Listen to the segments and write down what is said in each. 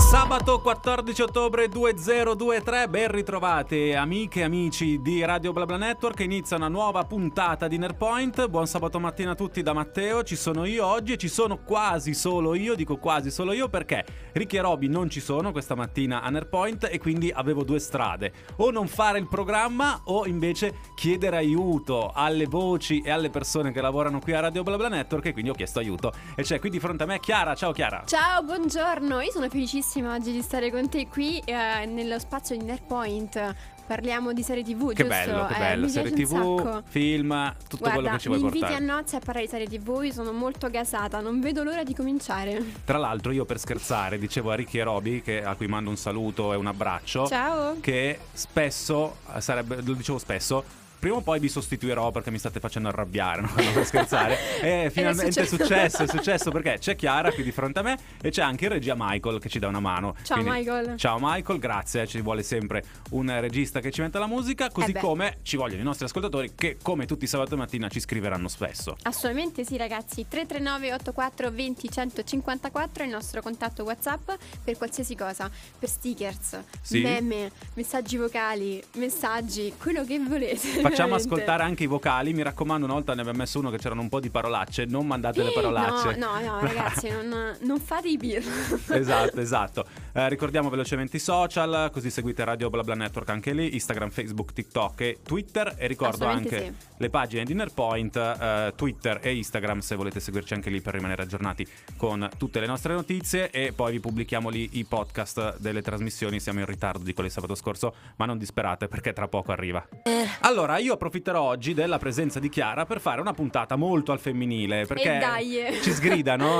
Sabato 14 ottobre 2023, ben ritrovate amiche e amici di Radio BlaBla Network. Inizia una nuova puntata di Nerpoint. Buon sabato mattina a tutti da Matteo. Ci sono io oggi e ci sono quasi solo io. Dico quasi solo io perché Ricky e Roby non ci sono questa mattina a Nerpoint e quindi avevo due strade: o non fare il programma o invece chiedere aiuto alle voci e alle persone che lavorano qui a Radio BlaBla Network, e quindi ho chiesto aiuto. E c'è qui di fronte a me Chiara. Ciao Chiara. Ciao, buongiorno. Io sono felicissima oggi di stare con te qui nello spazio di Nerpoint. Parliamo di serie TV, che giusto? Bello, che bello. Mi serie piace un TV, sacco. film, tutto quello che ci vuoi portare. Mi inviti a nozze a parlare di serie TV, io sono molto gasata, non vedo l'ora di cominciare. Tra l'altro io per scherzare dicevo a Ricky e Roby, a cui mando un saluto e un abbraccio, ciao, che spesso lo dicevo spesso, prima o poi vi sostituirò perché mi state facendo arrabbiare, no? Per scherzare. E finalmente è successo perché c'è Chiara qui di fronte a me e c'è anche in regia Michael che ci dà una mano. Ciao. Quindi, Michael. Ciao Michael, grazie. Ci vuole sempre un regista che ci metta la musica, così come ci vogliono i nostri ascoltatori che, come tutti i sabati mattina, ci scriveranno spesso. Assolutamente sì, ragazzi. 339 84 20 154 è il nostro contatto WhatsApp per qualsiasi cosa, per stickers, meme, messaggi vocali, messaggi, quello che volete. Facciamo ascoltare anche i vocali, mi raccomando. Una volta ne abbiamo messo uno che c'erano un po' di parolacce. Non mandate le parolacce. No, ragazzi, non fate i beer. Esatto. Ricordiamo velocemente i social, così seguite Radio BlaBla Network anche lì, Instagram, Facebook, TikTok e Twitter. E ricordo anche le pagine di Nerpoint, Twitter e Instagram, se volete seguirci anche lì per rimanere aggiornati con tutte le nostre notizie. E poi vi pubblichiamo lì i podcast delle trasmissioni. Siamo in ritardo di quelli sabato scorso, ma non disperate perché tra poco arriva. Allora, io approfitterò oggi della presenza di Chiara per fare una puntata molto al femminile, perché ci sgridano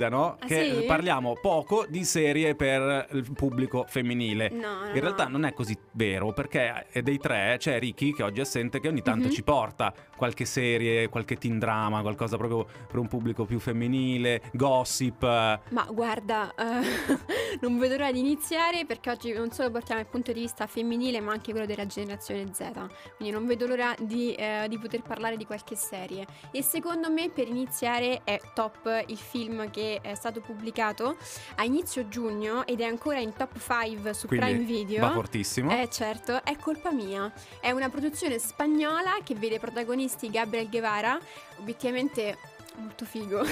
che sì? parliamo poco di serie per il pubblico femminile. In realtà non è così vero, perché dei tre c'è Ricky, che oggi è assente, che ogni tanto ci porta qualche serie, qualche teen drama, qualcosa proprio per un pubblico più femminile, gossip. Ma guarda, non vedo l'ora di iniziare, perché oggi non solo portiamo il punto di vista femminile ma anche quello della generazione Z, quindi non vedo l'ora di poter parlare di qualche serie. E secondo me, per iniziare, è top il film che è stato pubblicato a inizio giugno ed è ancora in top 5 su Quindi Prime Video. va fortissimo. Certo, è Colpa Mia. È una produzione spagnola che vede protagonisti Gabriel Guevara, obiettivamente molto figo.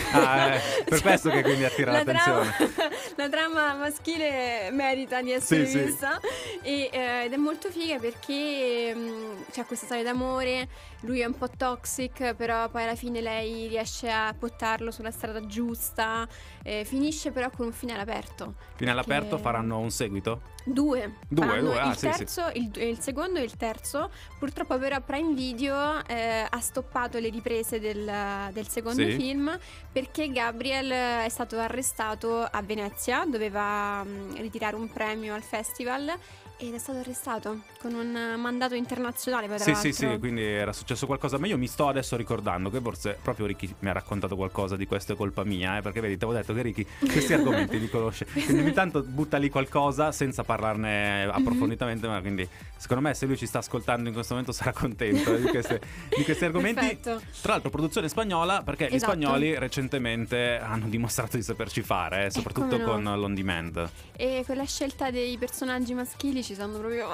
Per questo che quindi attira l'attenzione. La trama maschile merita di essere vista. Ed è molto figa perché c'è questa storia d'amore. Lui è un po' toxic, però poi alla fine lei riesce a portarlo sulla strada giusta. Finisce però con un finale aperto. Finale aperto, faranno un seguito? Due. Il terzo, sì. Il secondo e il terzo. Purtroppo però Prime Video ha stoppato le riprese del secondo film, perché Gabriel è stato arrestato a Venezia. Doveva ritirare un premio al festival ed è stato arrestato con un mandato internazionale. Sì, quindi era successo qualcosa. Ma io mi sto adesso ricordando che forse proprio Ricky mi ha raccontato qualcosa di questo. È colpa mia, perché vedi, ti avevo detto che Ricky questi argomenti li conosce, quindi ogni tanto butta lì qualcosa senza parlarne approfonditamente. Ma quindi secondo me, se lui ci sta ascoltando in questo momento, sarà contento di questi argomenti. Perfetto. Tra l'altro produzione spagnola, perché gli spagnoli recentemente hanno dimostrato di saperci fare, soprattutto con l'on demand. E con la scelta dei personaggi maschili ci sono proprio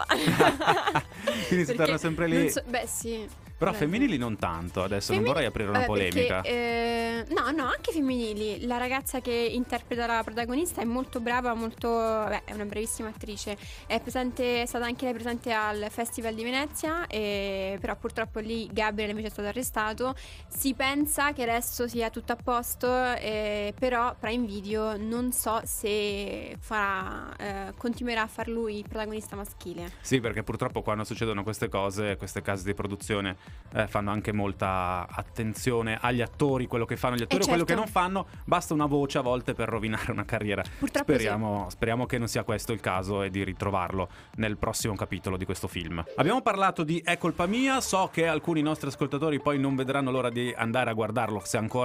quindi si torna sempre lì. Sì. Però femminili non tanto, adesso non vorrei aprire una polemica. No, anche femminili. La ragazza che interpreta la protagonista è molto brava, è una bravissima attrice. È stata anche lei presente al Festival di Venezia, però purtroppo lì Gabriel invece è stato arrestato. Si pensa che adesso sia tutto a posto, però Prime Video non so se continuerà a far lui il protagonista maschile. Sì, perché purtroppo quando succedono queste cose, queste case di produzione fanno anche molta attenzione agli attori, quello che fanno gli attori o quello che non fanno. Basta una voce a volte per rovinare una carriera. Purtroppo speriamo che non sia questo il caso e di ritrovarlo nel prossimo capitolo di questo film. Abbiamo parlato di È colpa mia. So che alcuni nostri ascoltatori poi non vedranno l'ora di andare a guardarlo, se ancora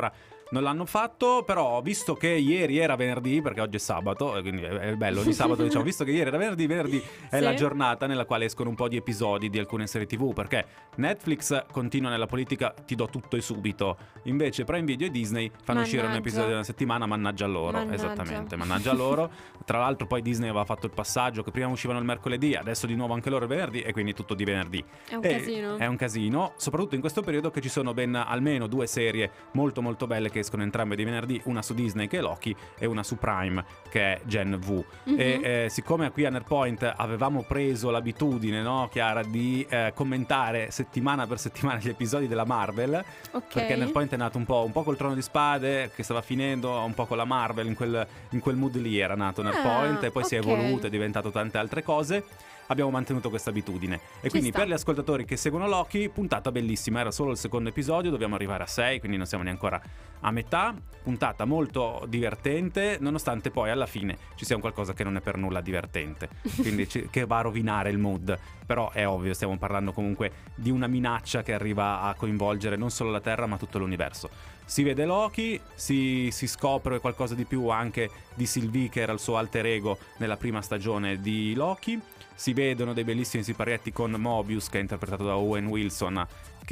non l'hanno fatto, però visto che ieri era venerdì, perché oggi è sabato, quindi è bello, ogni sabato diciamo, visto che ieri era venerdì è Sì. la giornata nella quale escono un po' di episodi di alcune serie TV, perché Netflix continua nella politica ti do tutto e subito, invece Prime Video e Disney fanno uscire un episodio alla settimana, mannaggia loro, esattamente, mannaggia loro. Tra l'altro poi Disney aveva fatto il passaggio che prima uscivano il mercoledì, adesso di nuovo anche loro il venerdì, e quindi tutto di venerdì. È un casino. È un casino, soprattutto in questo periodo che ci sono ben almeno 2 serie molto molto belle che escono entrambe di venerdì, una su Disney che è Loki e una su Prime che è Gen V. E siccome qui a Nerdpoint avevamo preso l'abitudine, no, Chiara, di commentare settimana per settimana gli episodi della Marvel, perché Nerdpoint è nato un po' col Trono di Spade che stava finendo, un po' con la Marvel, in quel mood lì era nato Nerdpoint, e poi si è evoluto, è diventato tante altre cose. Abbiamo mantenuto questa abitudine e quindi per gli ascoltatori che seguono Loki, puntata bellissima, era solo il secondo episodio, dobbiamo arrivare a 6, quindi non siamo neanche ancora a metà. Puntata molto divertente, nonostante poi alla fine ci sia un qualcosa che non è per nulla divertente, quindi che va a rovinare il mood. Però è ovvio, stiamo parlando comunque di una minaccia che arriva a coinvolgere non solo la Terra ma tutto l'universo. Si vede Loki, si scopre qualcosa di più anche di Sylvie, che era il suo alter ego nella prima stagione di Loki. Si vedono dei bellissimi siparietti con Mobius, che è interpretato da Owen Wilson,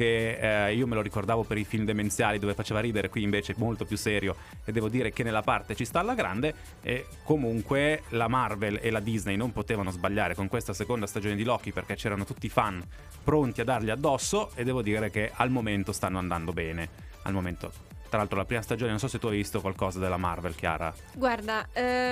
che io me lo ricordavo per i film demenziali dove faceva ridere, qui invece è molto più serio, e devo dire che nella parte ci sta alla grande. E comunque la Marvel e la Disney non potevano sbagliare con questa seconda stagione di Loki, perché c'erano tutti i fan pronti a dargli addosso, e devo dire che al momento stanno andando bene, al momento. Tra l'altro la prima stagione, non so se tu hai visto qualcosa della Marvel, Chiara. Guarda,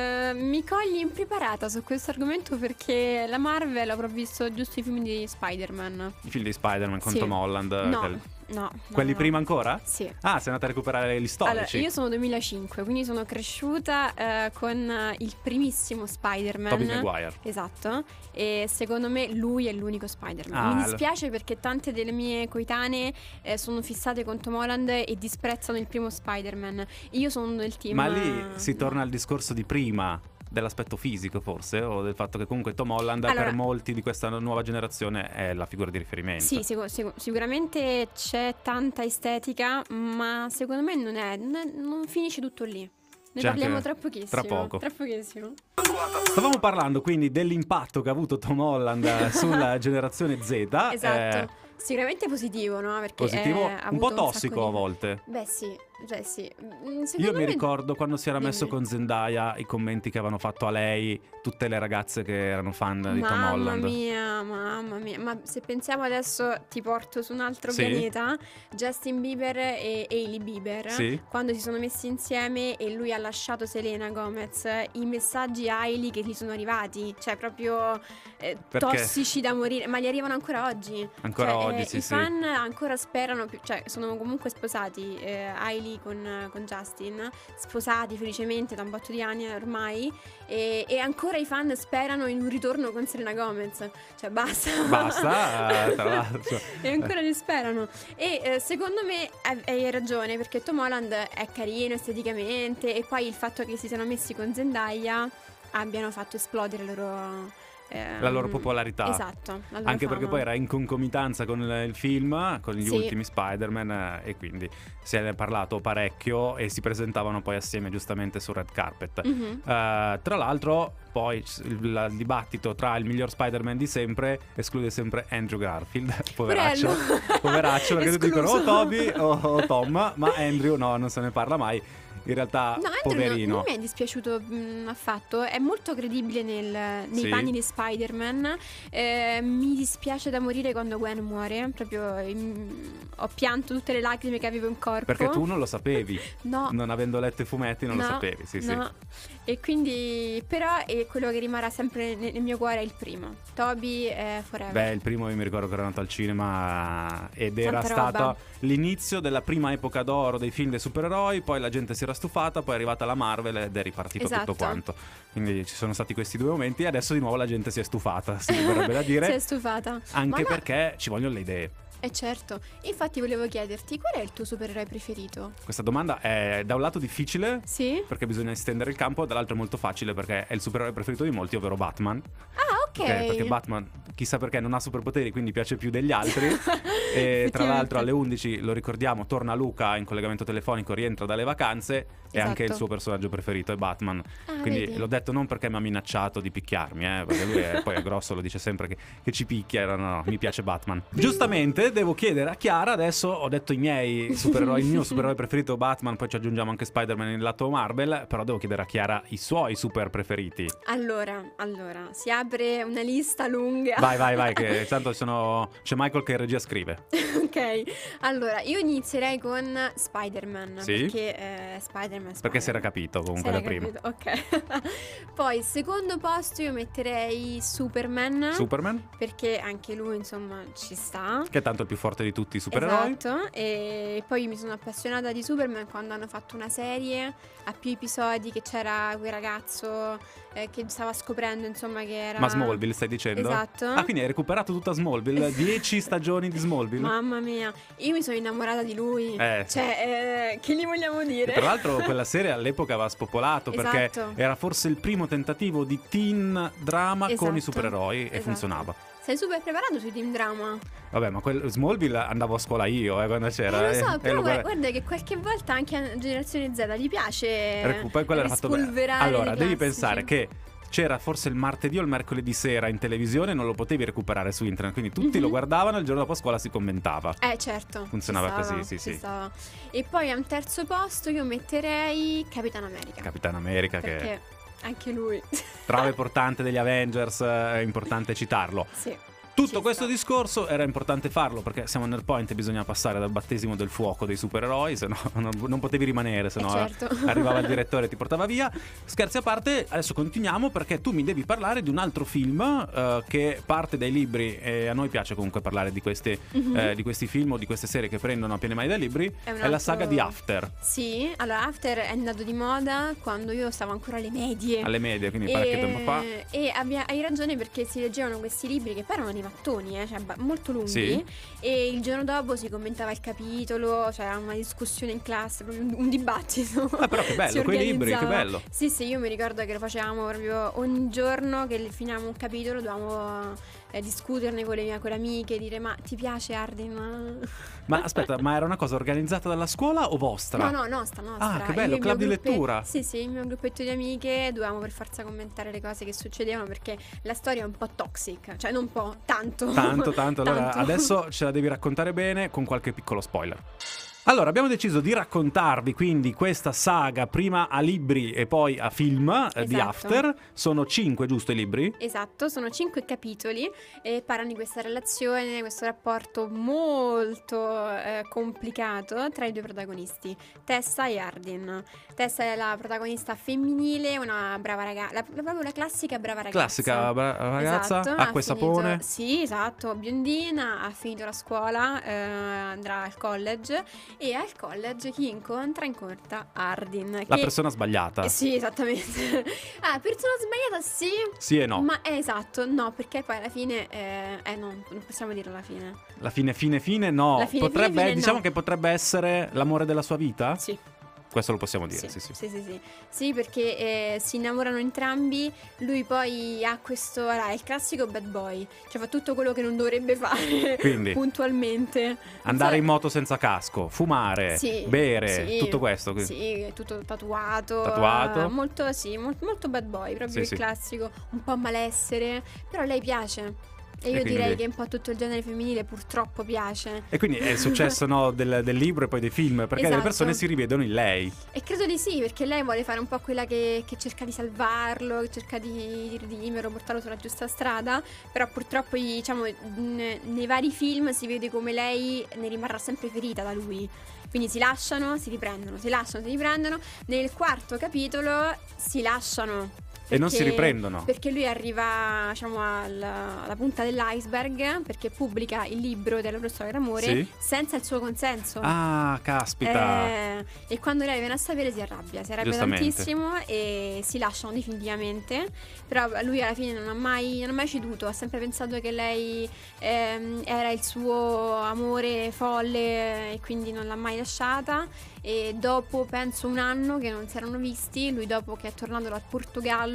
mi cogli impreparata su questo argomento, perché la Marvel avrò visto giusto i film di Spider-Man. I film di Spider-Man con Tom Holland? No. Quelli prima ancora? Sì. Ah, sei andata a recuperare gli storici. Allora, io sono 2005, quindi sono cresciuta con il primissimo Spider-Man. Tobey Maguire. Esatto. E secondo me lui è l'unico Spider-Man. Mi dispiace perché tante delle mie coetanee sono fissate con Tom Holland e disprezzano il primo Spider-Man. Io sono del team. Ma lì si torna al discorso di prima, dell'aspetto fisico forse, o del fatto che comunque Tom Holland per molti di questa nuova generazione è la figura di riferimento. Sì, sicuramente c'è tanta estetica, ma secondo me non finisce tutto lì. Ne parliamo tra pochissimo. Tra poco. Tra pochissimo. Stavamo parlando quindi dell'impatto che ha avuto Tom Holland sulla generazione Z. Esatto. Sicuramente positivo, no? Perché positivo, un po' tossico a volte. Beh sì. Io mi ricordo quando si era messo con Zendaya, i commenti che avevano fatto a lei tutte le ragazze che erano fan di Tom Holland. Mamma mia. Ma se pensiamo adesso, ti porto su un altro pianeta, Justin Bieber e Hailey Bieber, quando si sono messi insieme e lui ha lasciato Selena Gomez, i messaggi a Hailey che gli sono arrivati, cioè proprio tossici da morire, ma gli arrivano ancora oggi. I fan ancora sperano, cioè sono comunque sposati, Hailey con Justin, sposati felicemente da un botto di anni ormai, e ancora i fan sperano in un ritorno con Selena Gomez, cioè basta tra l'altro e ancora li sperano. E secondo me hai ragione, perché Tom Holland è carino esteticamente, e poi il fatto che si siano messi con Zendaya abbiano fatto esplodere la loro popolarità. Esatto, anche perché poi era in concomitanza con il film, con gli ultimi Spider-Man, e quindi se ne è parlato parecchio e si presentavano poi assieme giustamente sul red carpet. Tra l'altro poi il dibattito tra il miglior Spider-Man di sempre esclude sempre Andrew Garfield, poveraccio perché tutti dicono o Toby o Tom, ma Andrew no, non se ne parla mai. In realtà, poverino, non mi è dispiaciuto affatto. È molto credibile nei panni di Spider-Man. Mi dispiace da morire quando Gwen muore. Proprio ho pianto tutte le lacrime che avevo in corpo. Perché tu non lo sapevi. No. Non avendo letto i fumetti non lo sapevi. Sì. E quindi, però, quello che rimarrà sempre nel mio cuore è il primo. Toby forever. Beh, il primo io mi ricordo che era nato al cinema ed era stato l'inizio della prima epoca d'oro dei film dei supereroi. Poi la gente si era stufata, poi è arrivata la Marvel ed è ripartito tutto quanto. Quindi ci sono stati questi 2 momenti e adesso di nuovo la gente si è stufata, si verrebbe da dire. Si è stufata. Anche perché ci vogliono le idee. Certo, infatti volevo chiederti qual è il tuo supereroe preferito? Questa domanda è da un lato difficile, sì, perché bisogna estendere il campo, dall'altro è molto facile perché è il supereroe preferito di molti, ovvero Batman. Ah, perché Batman, chissà perché, non ha superpoteri, quindi piace più degli altri. E tra l'altro alle 11, lo ricordiamo, torna Luca in collegamento telefonico, rientra dalle vacanze e anche il suo personaggio preferito è Batman. Quindi vedi. l'ho detto non perché mi ha minacciato di picchiarmi, perché lui poi è grosso, lo dice sempre che ci picchia. No, mi piace Batman. Giustamente devo chiedere a Chiara, adesso ho detto i miei supereroi, il mio supereroe preferito Batman, poi ci aggiungiamo anche Spider-Man nel lato Marvel, però devo chiedere a Chiara i suoi super preferiti. Allora, si apre una lista lunga. Vai, che tanto c'è Michael che in regia scrive. Ok, allora io inizierei con Spider-Man. Sì? Perché Spider-Man. Perché si era capito comunque da prima. Ok. Poi secondo posto io metterei Superman. Superman? Perché anche lui insomma ci sta. Che è tanto il più forte di tutti i supereroi. Esatto. E poi mi sono appassionata di Superman quando hanno fatto una serie a più episodi, che c'era quel ragazzo che stava scoprendo insomma che era... Ma Smallville stai dicendo? Esatto. Ah, quindi hai recuperato tutta Smallville? 10 stagioni di Smallville? Mamma mia, io mi sono innamorata di lui. Cioè, che gli vogliamo dire? E tra l'altro quella serie all'epoca aveva spopolato perché Esatto. era forse il primo tentativo di teen drama con i supereroi e funzionava. Sei super preparato sui team drama. Vabbè, ma Smallville andavo a scuola io quando c'era. Lo so, però guarda che qualche volta anche a Generazione Z gli piace poi quello era fatto bene. Allora, devi pensare che c'era forse il martedì o il mercoledì sera in televisione, non lo potevi recuperare su internet, quindi tutti lo guardavano e il giorno dopo a scuola si commentava. Certo. Funzionava così, sì. Stava. E poi a un terzo posto io metterei Capitan America. Capitan America, perché che anche lui trave portante degli Avengers, è importante citarlo. Sì. Tutto questo discorso era importante farlo perché siamo nel point e bisogna passare dal battesimo del fuoco dei supereroi, se no non potevi rimanere, se no certo. Arrivava il direttore e ti portava via. Scherzi a parte, adesso continuiamo perché tu mi devi parlare di un altro film che parte dai libri, e a noi piace comunque parlare di questi film o di queste serie che prendono a piene mani dai libri. È la saga di After. Sì, allora After è andato di moda quando io stavo ancora alle medie. Alle medie, quindi parecchio tempo fa. E hai ragione, perché si leggevano questi libri che poi erano dei mattoni, cioè molto lunghi. Sì. E il giorno dopo si commentava il capitolo, c'era una discussione in classe, un dibattito. Però che bello, quei libri, che bello. Sì, io mi ricordo che lo facevamo proprio ogni giorno che finivamo un capitolo, dovevamo discuterne con le amiche, dire: ma ti piace Arden? Ma aspetta, ma era una cosa organizzata dalla scuola o vostra? No, nostra. Ah, che bello, club di lettura. Sì, il mio gruppetto di amiche dovevamo per forza commentare le cose che succedevano, perché la storia è un po' toxic, cioè non un po', tanto. Allora adesso ce la devi raccontare bene con qualche piccolo spoiler. Allora, abbiamo deciso di raccontarvi quindi questa saga prima a libri e poi a film di After. Sono 5, giusto, i libri? Esatto, sono 5 capitoli e parlano di questa relazione, questo rapporto molto complicato tra i due protagonisti, Tessa e Arden. Tessa è la protagonista femminile, una brava ragazza, proprio la classica brava ragazza. Classica ragazza, esatto, acqua e sapone. Sì, esatto, biondina, ha finito la scuola, andrà al college. E al college chi incontra Arden, la persona sbagliata. Sì, esattamente. Persona sbagliata, sì. Sì e no. Ma è esatto, no, perché poi alla fine no, non possiamo dire la fine. La fine no. La fine, diciamo no. che potrebbe essere l'amore della sua vita? Sì. Questo lo possiamo dire, sì. Sì, perché si innamorano entrambi. Lui poi ha questo, è il classico bad boy, cioè fa tutto quello che non dovrebbe fare. Quindi puntualmente andare in moto senza casco, fumare, bere, tutto questo. Sì, tutto tatuato. Molto bad boy, proprio il classico, un po' malessere, però a lei piace. E io direi che un po' tutto il genere femminile purtroppo piace. E quindi è il successo del libro e poi dei film, perché le persone si rivedono in lei. E credo di sì, perché lei vuole fare un po' quella che cerca di salvarlo, che cerca di redimerlo, portarlo sulla giusta strada. Però purtroppo diciamo nei vari film si vede come lei ne rimarrà sempre ferita da lui. Quindi si lasciano, si riprendono, si lasciano, si riprendono. Nel quarto capitolo si lasciano. E non si riprendono. Perché lui arriva, diciamo, alla punta dell'iceberg, perché pubblica il libro della loro storia d'amore senza il suo consenso. Ah, caspita. E quando lei viene a sapere si arrabbia tantissimo e si lasciano definitivamente. Però lui alla fine non ha mai ceduto, ha sempre pensato che lei era il suo amore folle e quindi non l'ha mai lasciata. E dopo penso un anno che non si erano visti, lui dopo che è tornato dal Portogallo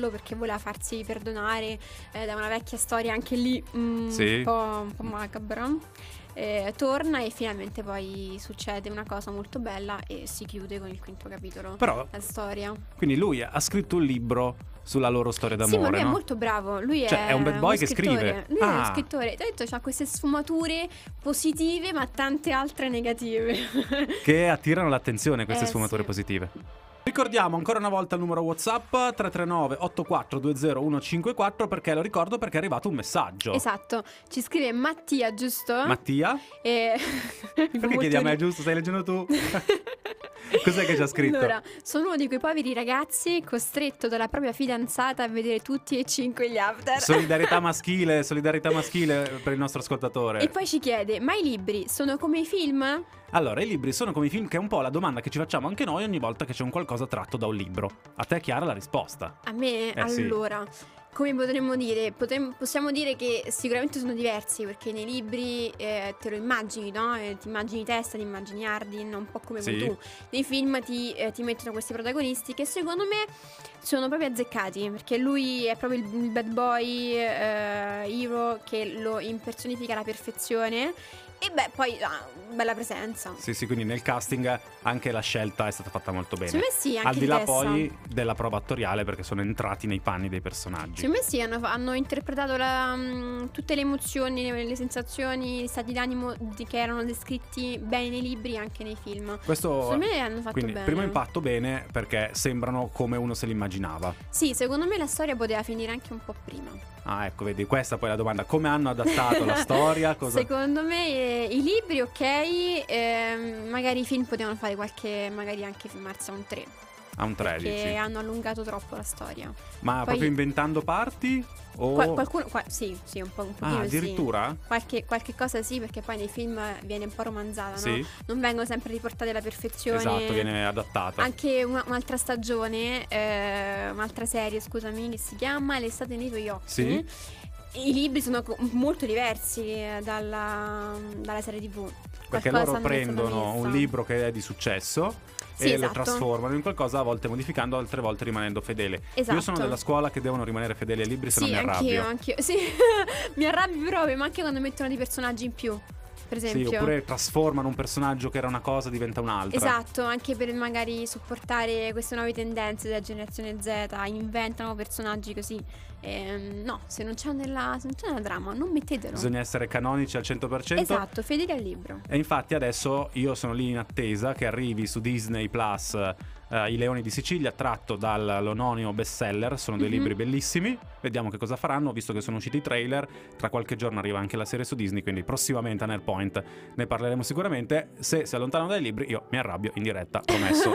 fratello perché voleva farsi perdonare da una vecchia storia anche lì un po' macabra. Torna e finalmente poi succede una cosa molto bella e si chiude con il 5º capitolo. Però, la storia. Quindi lui ha scritto un libro sulla loro storia d'amore. Sì, ma lui no? è molto bravo. Lui è un bad boy che scrive. Lui è uno scrittore. Ti ho detto, c'ha queste sfumature positive, ma tante altre negative. Che attirano l'attenzione, queste sfumature sì. positive. Ricordiamo ancora una volta il numero WhatsApp 339 8420 154, perché lo ricordo perché è arrivato un messaggio. Esatto, ci scrive Mattia, giusto? Mattia? Perché chiedi a me, giusto? Stai leggendo tu? Cos'è che ci ha scritto? Allora, sono uno di quei poveri ragazzi costretto dalla propria fidanzata a vedere tutti e 5 gli After. Solidarietà maschile per il nostro ascoltatore. E poi ci chiede, ma i libri sono come i film? Allora, i libri sono come i film, che è un po' la domanda che ci facciamo anche noi ogni volta che c'è un qualcosa tratto da un libro. A te è chiara la risposta? A me, allora, come potremmo dire? Possiamo dire che sicuramente sono diversi, perché nei libri te lo immagini, no? Ti immagini Testa, ti immagini Hardin, un po' come vuoi tu. Nei film ti mettono questi protagonisti che secondo me sono proprio azzeccati, perché lui è proprio il bad boy hero che lo impersonifica alla perfezione. E beh, poi bella presenza. Sì, quindi nel casting anche la scelta è stata fatta molto bene. Secondo me sì, anche al di là Tessa. Poi della prova attoriale, perché sono entrati nei panni dei personaggi. Secondo me sì, hanno interpretato tutte le emozioni, le sensazioni, gli stati d'animo che erano descritti bene nei libri e anche nei film. Questo, secondo me hanno fatto quindi, bene. Primo impatto bene, perché sembrano come uno se li immaginava. Sì, secondo me la storia poteva finire anche un po' prima. Ah, ecco, vedi, questa poi è la domanda. Come hanno adattato la storia? Secondo me i libri ok, magari i film potevano fare magari anche filmarsi a un 3. A un 3, perché dici? hanno allungato troppo la storia. Ma poi, proprio inventando parti? O... qualcuno, sì, un pochino addirittura? Sì. Qualche cosa sì, perché poi nei film viene un po' romanzata, sì. no? Non vengono sempre riportate alla perfezione. Esatto, viene adattata. Anche un'altra stagione, un'altra serie, scusami, che si chiama L'estate nei tuoi occhi. Sì. I libri sono molto diversi dalla serie TV. Perché loro prendono un libro che è di successo e lo trasformano in qualcosa, a volte modificando, altre volte rimanendo fedele. Esatto. Io sono della scuola che devono rimanere fedeli ai libri, se no mi arrabbio. Anch'io. Sì, mi arrabbio proprio, ma anche quando mettono dei personaggi in più. Per esempio. Sì, oppure trasformano un personaggio che era una cosa, diventa un'altra. Esatto, anche per magari supportare queste nuove tendenze della generazione Z, inventano personaggi così. No, se non c'è nella trama, non mettetelo. Bisogna essere canonici al 100%. Esatto, fedeli al libro. E infatti adesso io sono lì in attesa che arrivi su Disney Plus I Leoni di Sicilia, tratto dall'omonimo bestseller. Sono dei libri bellissimi. Vediamo che cosa faranno, visto che sono usciti i trailer. Tra qualche giorno arriva anche la serie su Disney, quindi prossimamente a Nerdpoint ne parleremo sicuramente. Se si allontanano dai libri io mi arrabbio in diretta, promesso.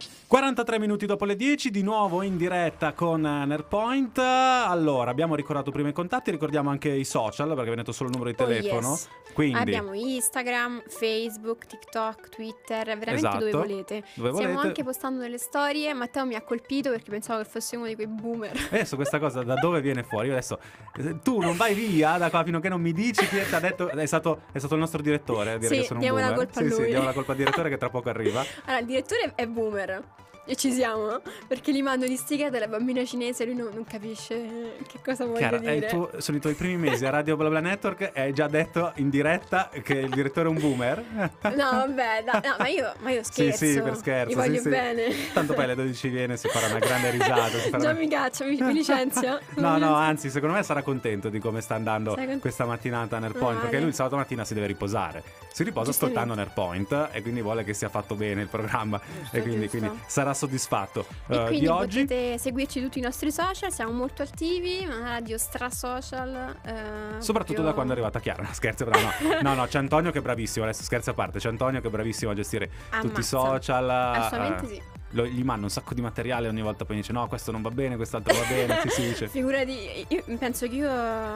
43 minuti dopo le 10, di nuovo in diretta con Nerdpoint. Allora, abbiamo ricordato prima i contatti, ricordiamo anche i social, perché vi ho detto solo il numero di telefono. Yes. Quindi abbiamo Instagram, Facebook, TikTok, Twitter, veramente esatto, dove volete. Dove Stiamo volete. anche postando delle storie. Matteo mi ha colpito perché pensavo che fosse uno di quei boomer. Adesso questa cosa da dove viene fuori? Io adesso tu non vai via da qua fino a che non mi dici chi ti ha detto. È stato il nostro direttore a dire sì, che sono un diamo boomer. La colpa a lui. Sì, diamo la colpa al direttore che tra poco arriva. Allora, il direttore è boomer. E ci siamo, perché gli mando di stiga della bambina cinese e lui non capisce che cosa voglio Chiara, dire. sono i tuoi primi mesi a Radio BlaBla Network e hai già detto in diretta che il direttore è un boomer? No, vabbè, no, ma io scherzo. Sì, per scherzo. Gli voglio bene. Tanto poi alle 12 viene, si farà una grande risata. Già mi caccia, mi licenzia. No, anzi, secondo me sarà contento di come sta andando questa mattinata a Nerdpoint, perché lui il sabato mattina si deve riposare. Si riposa ascoltando Nerdpoint e quindi vuole che sia fatto bene il programma. Giusto, e quindi sarà soddisfatto. E quindi di oggi potete seguirci tutti i nostri social, siamo molto attivi, una radio stra social. Soprattutto da quando è arrivata Chiara. No, scherzo, però no, c'è Antonio che è bravissimo, adesso scherzi a parte, c'è Antonio che è bravissimo a gestire tutti i social. Assolutamente sì. Gli manda un sacco di materiale, ogni volta poi dice no, questo non va bene, quest'altro va bene. Si dice. Figurati, io penso che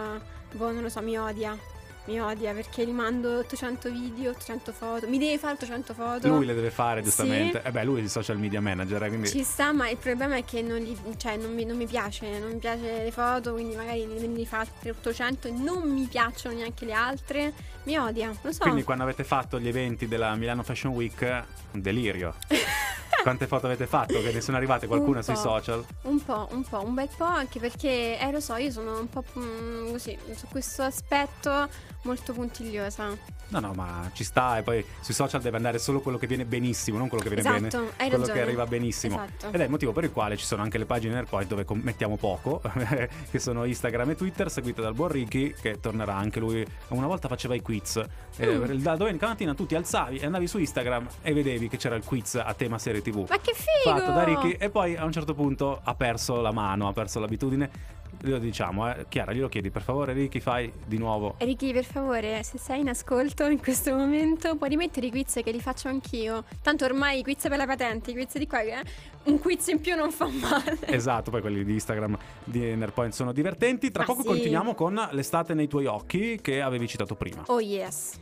non lo so, mi odia perché gli mando 800 video, 800 foto. Mi deve fare 800 foto. Lui le deve fare, giustamente. Sì. Lui è il social media manager, quindi ci sta, ma il problema è che non mi piace. Non mi piace le foto, quindi magari ne fa altre 800 e non mi piacciono neanche le altre. Mi odia, lo so. Quindi quando avete fatto gli eventi della Milano Fashion Week, un delirio. Quante foto avete fatto? Che ne sono arrivate qualcuna sui social? Un bel po', anche perché lo so, io sono un po' così, su questo aspetto molto puntigliosa. No, ma ci sta, e poi sui social deve andare solo quello che viene benissimo, non quello che viene bene, hai quello ragione. che arriva benissimo. Esatto. Ed è il motivo per il quale ci sono anche le pagine Nerpoint dove mettiamo poco, che sono Instagram e Twitter, seguite dal buon Ricky, che tornerà anche lui. Una volta faceva i quiz, la domenica mattina tu ti alzavi e andavi su Instagram e vedevi che c'era il quiz a tema serie TV. Ma che figo! Fatto da Ricky, e poi a un certo punto ha perso la mano, ha perso l'abitudine. Lo diciamo, Chiara, glielo chiedi per favore, Ricky, fai di nuovo. Ricky, per favore, se sei in ascolto in questo momento, puoi rimettere i quiz che li faccio anch'io. Tanto ormai i quiz per la patente, i quiz di qua, un quiz in più non fa male. Esatto, poi quelli di Instagram di Nerpoint sono divertenti. Tra poco continuiamo con L'estate nei tuoi occhi, che avevi citato prima. Oh yes.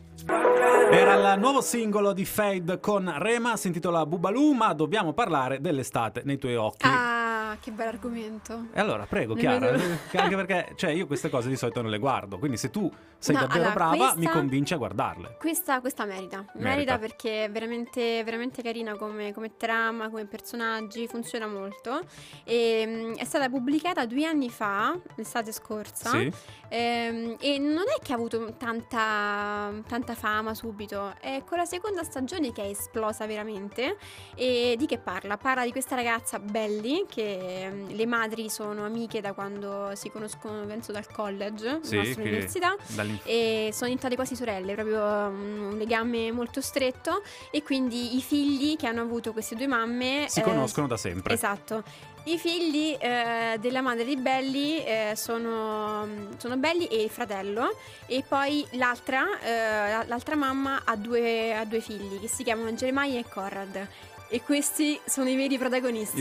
Era il nuovo singolo di Fade con Rema, si intitola Bubalù, ma dobbiamo parlare dell'estate nei tuoi occhi. Ah, che bel argomento. E allora, prego, Chiara, anche perché io queste cose di solito non le guardo, quindi se tu sei davvero brava, mi convinci a guardarle. Questa merita perché è veramente, veramente carina come trama, come personaggi, funziona molto. E, è stata pubblicata 2 anni fa, l'estate scorsa. Sì. E non è che ha avuto tanta fama subito, è con la seconda stagione che è esplosa veramente. E di che parla? Parla di questa ragazza Belly, che le madri sono amiche da quando si conoscono, penso dal college, sì, nostra università, e sono diventate quasi sorelle, proprio un legame molto stretto, e quindi i figli che hanno avuto queste 2 mamme si conoscono da sempre. Esatto. I figli della madre di Belly sono Belly e il fratello, e poi l'altra mamma ha due figli che si chiamano Jeremiah e Conrad. E questi sono i veri protagonisti.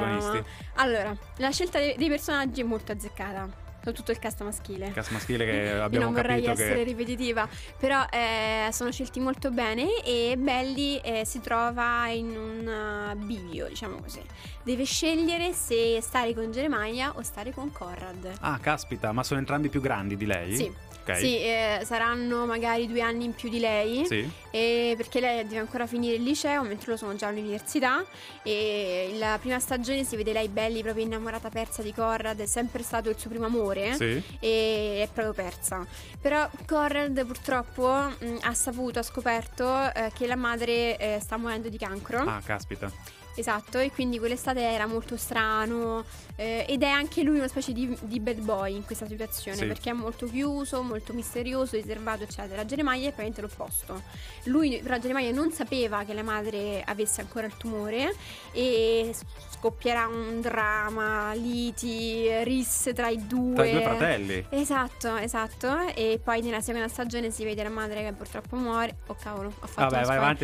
Allora, la scelta dei personaggi è molto azzeccata. Soprattutto il cast maschile. Il cast maschile che abbiamo capito. Non vorrei essere ripetitiva, però sono scelti molto bene, e Belly si trova in un bivio, diciamo così. Deve scegliere se stare con Jeremiah o stare con Conrad. Ah, caspita, ma sono entrambi più grandi di lei? Sì. Okay. Sì, saranno magari 2 anni in più di lei. Sì. Perché lei deve ancora finire il liceo, mentre loro sono già all'università. E la prima stagione si vede lei Belly proprio innamorata, persa di Conrad. È sempre stato il suo primo amore. Sì. E è proprio persa. Però Conrad purtroppo ha scoperto che la madre sta morendo di cancro. Ah, caspita. Esatto, e quindi quell'estate era molto strano, ed è anche lui una specie di bad boy in questa situazione, sì, perché è molto chiuso, molto misterioso, riservato, eccetera. Jeremiah è praticamente l'opposto. Però Jeremiah non sapeva che la madre avesse ancora il tumore, e scoppierà un dramma, liti, risse tra i due fratelli. Esatto. E poi nella seconda stagione si vede la madre che purtroppo muore. Oh cavolo, ho fatto vai avanti.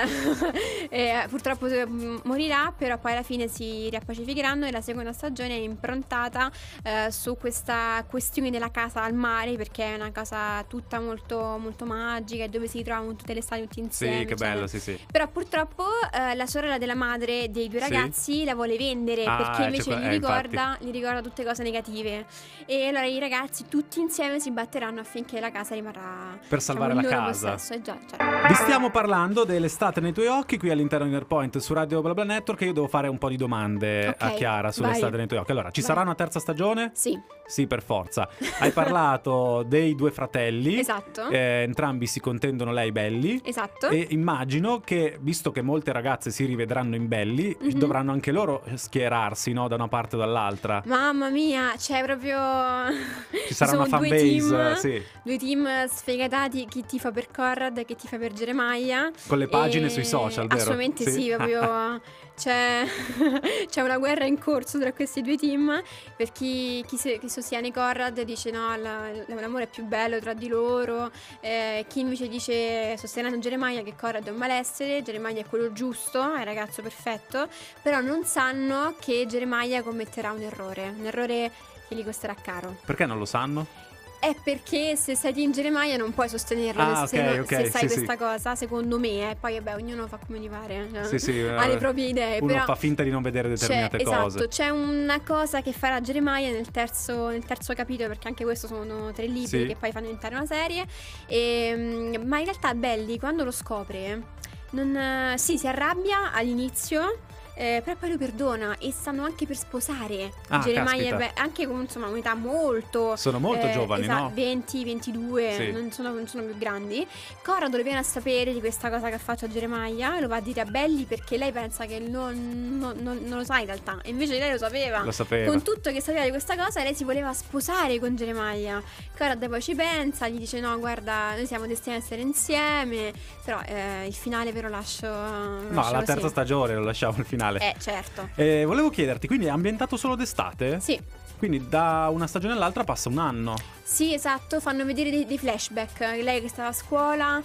Purtroppo morirà, però poi alla fine si riappacificheranno, e la seconda stagione è improntata su questa questione della casa al mare, perché è una casa tutta molto, molto magica, dove si trovano tutte le estati tutti insieme. Sì, che bello, sì. Però purtroppo la sorella della madre dei 2 ragazzi la vuole vendere, perché invece gli ricorda tutte cose negative. E allora i ragazzi tutti insieme si batteranno affinché la casa rimarrà per salvare la casa. Vi stiamo parlando dell'estate nei tuoi occhi qui all'interno di Nerpoint su Radio BlaBla Network. Io devo fare un po' di domande a Chiara sull'estate nei tuoi occhi. Allora, ci sarà una terza stagione? Sì, per forza. Hai parlato dei 2 fratelli. Esatto. Entrambi si contendono lei Belly. Esatto. E immagino che, visto che molte ragazze si rivedranno in Belly, dovranno anche loro schierarsi, no? Da una parte o dall'altra. Mamma mia, c'è proprio... Ci sarà una fanbase, sì. 2 team sfegatati, chi tifa per Conrad e chi tifa per Jeremiah. Con le pagine sui social, vero? Assolutamente sì, proprio... C'è una guerra in corso tra questi 2 team, per chi sostiene Conrad dice no, l'amore è più bello tra di loro, chi invece dice, sostenendo Jeremiah, che Conrad è un malessere, Jeremiah è quello giusto, è il ragazzo perfetto, però non sanno che Jeremiah commetterà un errore che gli costerà caro. Perché non lo sanno? È perché se sei in Jeremiah non puoi sostenerlo se sai questa cosa, secondo me. Poi vabbè, ognuno fa come gli pare, ha le proprie idee. Uno però fa finta di non vedere determinate cose. Esatto, c'è una cosa che farà Jeremiah nel terzo capitolo, perché anche questo sono 3 libri che poi fanno diventare una serie. Ma in realtà Belly, quando lo scopre, si arrabbia all'inizio, però poi lo perdona e stanno anche per sposare. Caspita. Geremia anche con insomma un'età molto, sono molto giovani, no? 20, 22, Sì. non sono più grandi. Corrado lo viene a sapere di questa cosa che ha fatto a Geremia, lo va a dire a Belly perché lei pensa che non lo sa in realtà, e invece lei lo sapeva. Con tutto che sapeva di questa cosa, lei si voleva sposare con Geremia. Corrado poi ci pensa, gli dice no, guarda, noi siamo destinati a essere insieme, però il finale ve lo lascio. No, la terza stagione lo lasciamo al finale. Certo. Volevo chiederti, quindi è ambientato solo d'estate? Sì. Quindi da una stagione all'altra passa un anno. Sì, esatto, fanno vedere dei flashback. Lei che stava a scuola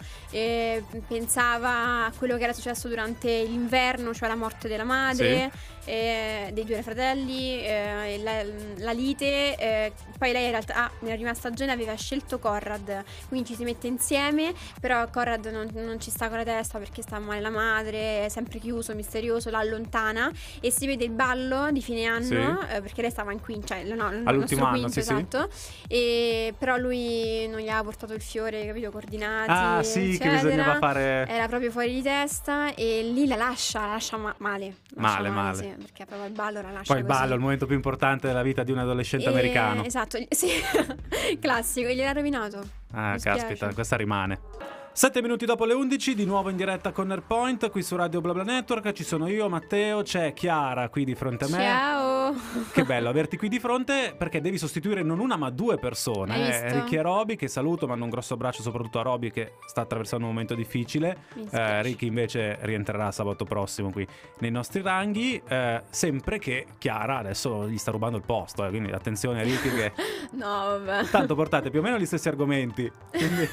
pensava a quello che era successo durante l'inverno, cioè la morte della madre, dei due fratelli, la lite. Poi lei in realtà nella prima stagione aveva scelto Conrad, quindi ci si mette insieme, però Conrad non ci sta con la testa perché sta male la madre, è sempre chiuso, misterioso, la allontana, e si vede il ballo di fine anno, perché lei stava in quinto, cioè all'ultimo anno, quinto, esatto. Però lui non gli aveva portato il fiore, capito, coordinati, sì, eccetera. Che bisognava fare. Era proprio fuori di testa e lì la lascia male. Male. Sì, perché proprio il ballo la lascia Poi il così. ballo è il momento più importante della vita di un adolescente americano. Esatto, sì. Classico, gliel'ha rovinato. Caspita, questa rimane. 7 minuti dopo le 11, di nuovo in diretta con Airpoint, qui su Radio BlaBla Network. Ci sono io, Matteo, c'è Chiara qui di fronte a me. Ciao! Che bello averti qui di fronte, perché devi sostituire non una ma due persone. Ricky e Roby, che saluto, mando un grosso abbraccio soprattutto a Roby che sta attraversando un momento difficile. Ricky invece rientrerà sabato prossimo qui nei nostri ranghi, sempre che Chiara adesso gli sta rubando il posto, quindi attenzione Ricky che... No, vabbè. Tanto portate più o meno gli stessi argomenti, quindi...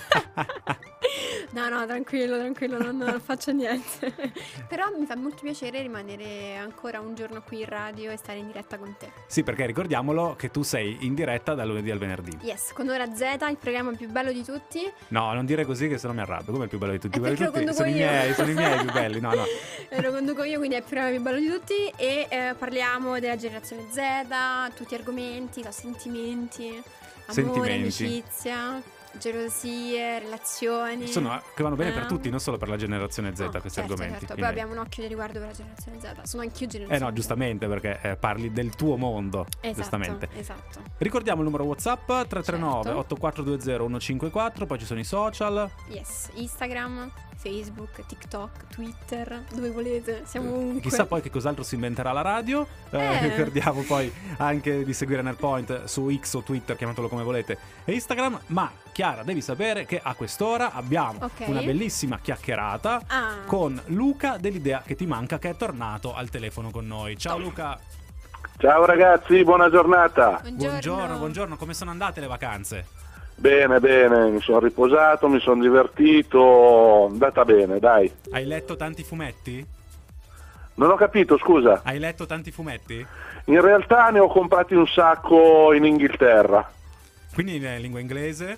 No, tranquillo, non faccio niente. Però mi fa molto piacere rimanere ancora un giorno qui in radio e stare in diretta con te. Sì, perché ricordiamolo che tu sei in diretta dal lunedì al venerdì. Yes, con Ora Z, il programma più bello di tutti. No, non dire così che sennò mi arrabbio. Come il più bello di tutti? Perché lo conduco sono i miei più belli, no. Lo conduco io, quindi è il programma più bello di tutti. E parliamo della generazione Z, tutti argomenti, da sentimenti, amore, amicizia, gelosie, relazioni. Che vanno bene per tutti, non solo per la generazione Z, questi certo, argomenti. Certo. Poi abbiamo un occhio di riguardo per la generazione Z. Sono anch'io generazione Z. Giustamente, perché parli del tuo mondo. Giustamente. Esatto. Ricordiamo il numero WhatsApp 339 8420 154. Poi ci sono i social. Yes, Instagram, Facebook, TikTok, Twitter, dove volete, siamo ovunque. Chissà poi che cos'altro si inventerà la radio. Ricordiamo poi anche di seguire Airpoint su X o Twitter, chiamatelo come volete, e Instagram. Ma Chiara, devi sapere che a quest'ora abbiamo una bellissima chiacchierata con Luca dell'Idea che ti manca, che è tornato al telefono con noi. Ciao Luca. Ciao ragazzi, buona giornata. Buongiorno, come sono andate le vacanze? Bene, mi sono riposato, mi sono divertito, andata bene, dai. Hai letto tanti fumetti? Non ho capito, scusa. Hai letto tanti fumetti? In realtà ne ho comprati un sacco in Inghilterra. Quindi in lingua inglese?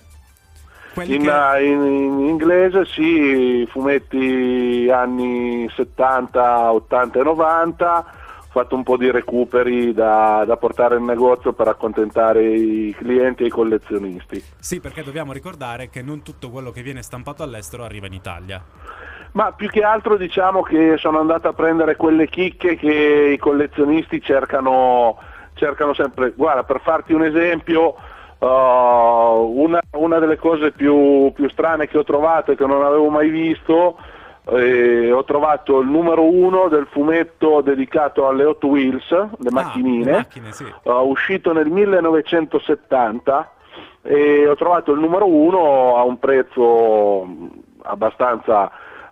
In inglese sì, fumetti anni 70, 80 e 90. Ho fatto un po' di recuperi da portare in negozio per accontentare i clienti e i collezionisti. Sì, perché dobbiamo ricordare che non tutto quello che viene stampato all'estero arriva in Italia. Ma più che altro diciamo che sono andato a prendere quelle chicche che i collezionisti cercano sempre. Guarda, per farti un esempio, una delle cose più strane che ho trovato e che non avevo mai visto, ho trovato il numero 1 del fumetto dedicato alle Hot Wheels, le macchinine, sì. Uscito nel 1970, e ho trovato il numero 1 a un prezzo abbastanza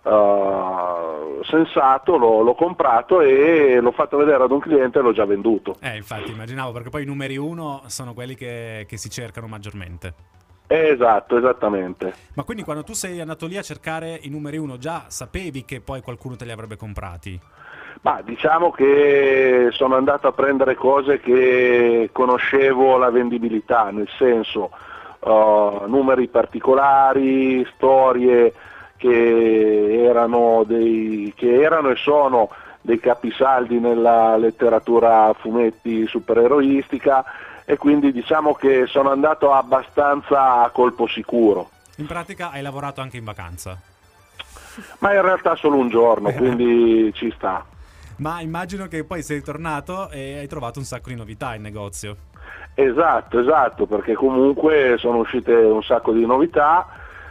sensato, l'ho comprato e l'ho fatto vedere ad un cliente e l'ho già venduto. Infatti immaginavo, perché poi i numeri 1 sono quelli che si cercano maggiormente. Esatto, esattamente. Ma quindi quando tu sei andato lì a cercare i numeri 1 già sapevi che poi qualcuno te li avrebbe comprati? Ma diciamo che sono andato a prendere cose che conoscevo la vendibilità, nel senso numeri particolari, storie che erano e sono dei capisaldi nella letteratura fumetti supereroistica, e quindi diciamo che sono andato abbastanza a colpo sicuro. In pratica hai lavorato anche in vacanza? Ma in realtà solo un giorno, quindi ci sta. Ma immagino che poi sei tornato e hai trovato un sacco di novità in negozio. Esatto, perché comunque sono uscite un sacco di novità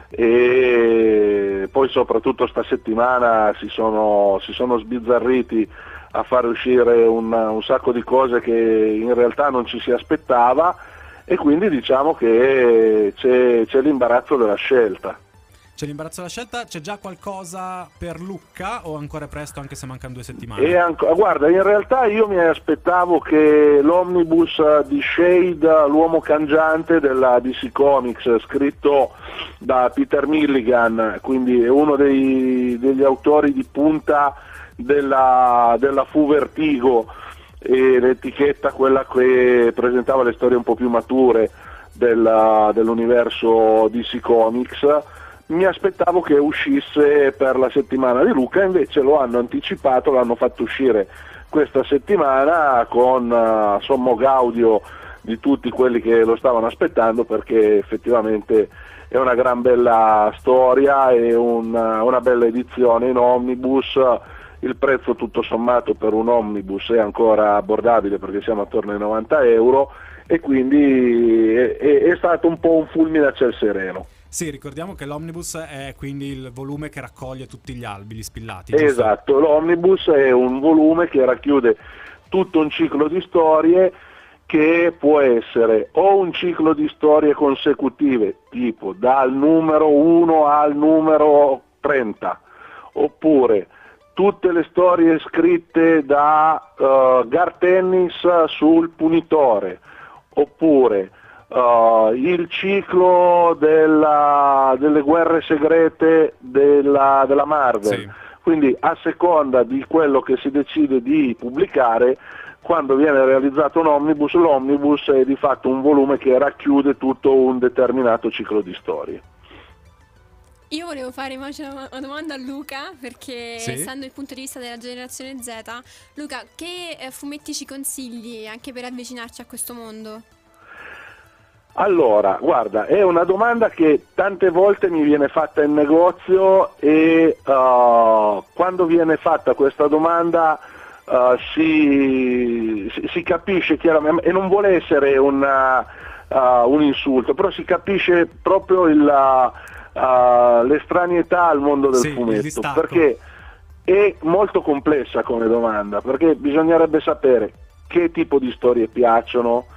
e poi soprattutto sta settimana si sono sbizzarriti a fare uscire un sacco di cose che in realtà non ci si aspettava, e quindi diciamo che c'è l'imbarazzo della scelta. C'è l'imbarazzo della scelta, c'è già qualcosa per Lucca o ancora è presto, anche se mancano 2 settimane? Guarda, in realtà io mi aspettavo che l'omnibus di Shade, l'uomo cangiante della DC Comics, scritto da Peter Milligan, quindi è uno degli autori di punta della Fu Vertigo, e l'etichetta quella che presentava le storie un po' più mature dell'universo DC Comics, mi aspettavo che uscisse per la settimana di Lucca, invece lo hanno anticipato, l'hanno fatto uscire questa settimana con sommo gaudio di tutti quelli che lo stavano aspettando, perché effettivamente è una gran bella storia e una bella edizione in omnibus. Il prezzo tutto sommato per un omnibus è ancora abbordabile, perché siamo attorno ai €90, e quindi è stato un po' un fulmine a ciel sereno. Sì, ricordiamo che l'omnibus è quindi il volume che raccoglie tutti gli albi, gli spillati. Esatto, giusto? l'omnibus è un volume che racchiude tutto un ciclo di storie, che può essere o un ciclo di storie consecutive, tipo dal numero 1 al numero 30, oppure tutte le storie scritte da Garth Ennis sul Punitore, oppure il ciclo delle guerre segrete della Marvel. Sì. Quindi a seconda di quello che si decide di pubblicare, quando viene realizzato un omnibus, l'omnibus è di fatto un volume che racchiude tutto un determinato ciclo di storie. Io volevo fare invece una domanda a Luca, perché sì? Essendo il punto di vista della generazione Z, Luca, che fumetti ci consigli anche per avvicinarci a questo mondo? Allora, guarda, è una domanda che tante volte mi viene fatta in negozio, e quando viene fatta questa domanda si capisce chiaramente, e non vuole essere un insulto, però si capisce proprio l'estraneità al mondo del fumetto, perché è molto complessa come domanda, perché bisognerebbe sapere che tipo di storie piacciono,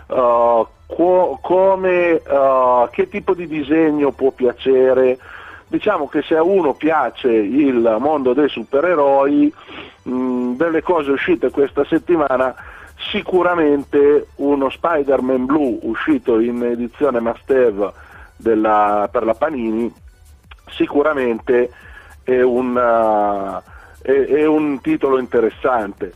che tipo di disegno può piacere. Diciamo che se a uno piace il mondo dei supereroi, delle cose uscite questa settimana, sicuramente uno Spider-Man blu uscito in edizione must-have per la Panini sicuramente è un titolo interessante.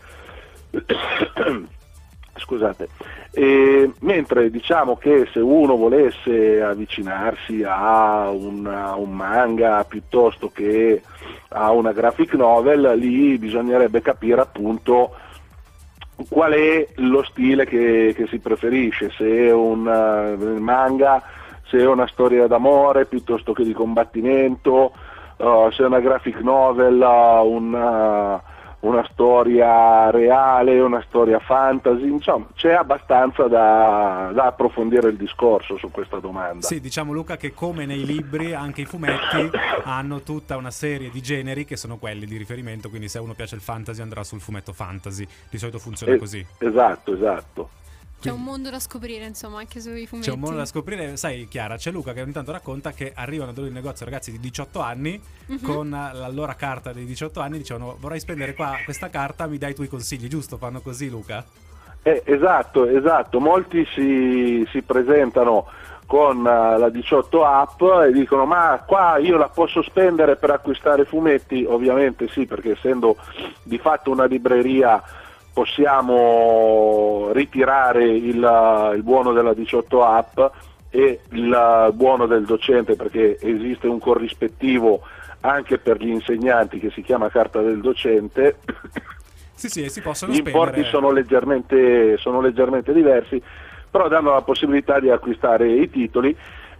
Scusate. Mentre diciamo che se uno volesse avvicinarsi a un manga piuttosto che a una graphic novel, lì bisognerebbe capire appunto qual è lo stile che si preferisce, se è un manga, se è una storia d'amore piuttosto che di combattimento, se è una graphic novel, una storia reale, una storia fantasy. Insomma, c'è abbastanza da approfondire il discorso su questa domanda. Sì, diciamo Luca che come nei libri anche i fumetti hanno tutta una serie di generi che sono quelli di riferimento, quindi se a uno piace il fantasy andrà sul fumetto fantasy, di solito funziona così. Esatto. C'è un mondo da scoprire, insomma, anche sui fumetti. C'è un mondo da scoprire, sai Chiara, c'è Luca che ogni tanto racconta che arrivano da lui in negozio ragazzi di 18 anni con la loro carta dei 18 anni, dicevano vorrei spendere qua questa carta, mi dai i tuoi consigli, giusto? Fanno così, Luca? Esatto, molti si presentano con la 18 app e dicono ma qua io la posso spendere per acquistare fumetti? Ovviamente sì, perché essendo di fatto una libreria possiamo ritirare il buono della 18 app e il buono del docente, perché esiste un corrispettivo anche per gli insegnanti che si chiama carta del docente. Sì, si possono gli spendere. importi sono leggermente diversi, però danno la possibilità di acquistare i titoli,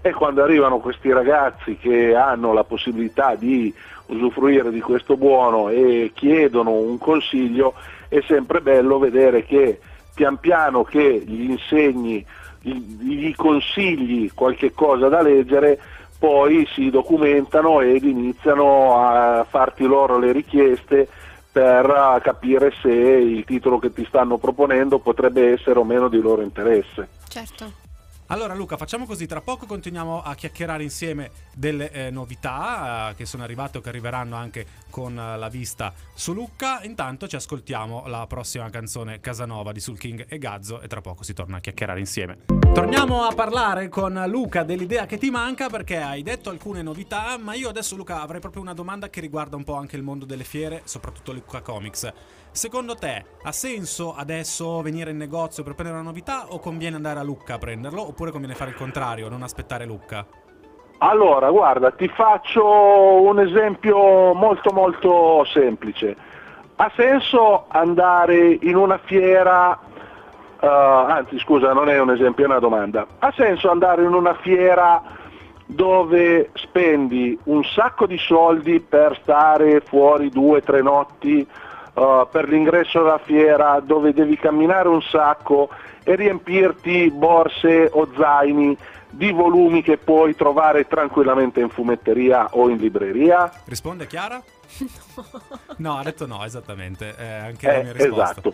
E quando arrivano questi ragazzi che hanno la possibilità di usufruire di questo buono e chiedono un consiglio, è sempre bello vedere che pian piano che gli insegni, gli consigli qualche cosa da leggere, poi si documentano ed iniziano a farti loro le richieste per capire se il titolo che ti stanno proponendo potrebbe essere o meno di loro interesse. Certo. Allora Luca, facciamo così, tra poco continuiamo a chiacchierare insieme delle novità che sono arrivate o che arriveranno anche con la vista su Lucca. Intanto ci ascoltiamo la prossima canzone, Casanova di Soul King e Gazzo, e tra poco si torna a chiacchierare insieme. Torniamo a parlare con Luca dell'idea che ti manca, perché hai detto alcune novità, ma io adesso Luca avrei proprio una domanda che riguarda un po' anche il mondo delle fiere, soprattutto Lucca Comics. Secondo te ha senso adesso venire in negozio per prendere una novità o conviene andare a Lucca a prenderlo, oppure conviene fare il contrario, non aspettare Lucca? Allora, guarda, ti faccio un esempio molto molto semplice. Ha senso andare in una fiera, anzi scusa, non è un esempio, è una domanda. Ha senso andare in una fiera dove spendi un sacco di soldi per stare fuori 2 o 3 notti, per l'ingresso alla fiera, dove devi camminare un sacco e riempirti borse o zaini di volumi che puoi trovare tranquillamente in fumetteria o in libreria? Risponde Chiara? No, ha detto no, esattamente, anche la mia risposta. Esatto,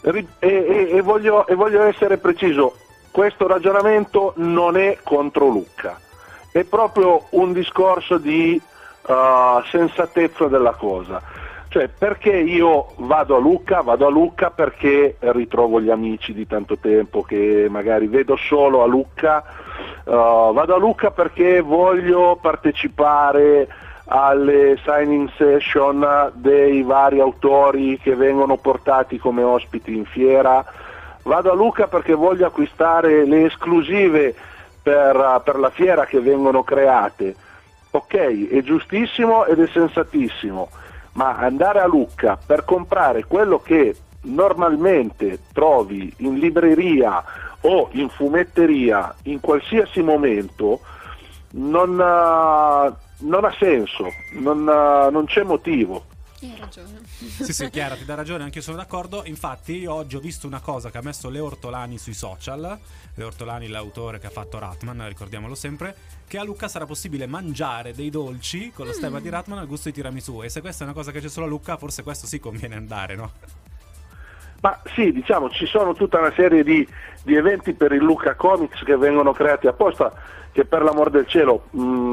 e voglio essere preciso, questo ragionamento non è contro Lucca, è proprio un discorso di sensatezza della cosa. Cioè, perché io vado a Lucca? Vado a Lucca perché ritrovo gli amici di tanto tempo che magari vedo solo a Lucca, vado a Lucca perché voglio partecipare alle signing session dei vari autori che vengono portati come ospiti in fiera, vado a Lucca perché voglio acquistare le esclusive per la fiera che vengono create. Ok, è giustissimo ed è sensatissimo, ma andare a Lucca per comprare quello che normalmente trovi in libreria o in fumetteria in qualsiasi momento non ha senso, non c'è motivo. Hai ragione. Sì, Chiara, ti dà ragione, anche io sono d'accordo. Infatti io oggi ho visto una cosa che ha messo Leo Ortolani sui social. Leo Ortolani, l'autore che ha fatto Ratman, ricordiamolo sempre, che a Lucca sarà possibile mangiare dei dolci con lo stemma di Ratman al gusto di tiramisù. E se questa è una cosa che c'è solo a Lucca, forse questo sì conviene andare, no? Ma sì, diciamo, ci sono tutta una serie di eventi per il Lucca Comics che vengono creati apposta, che per l'amor del cielo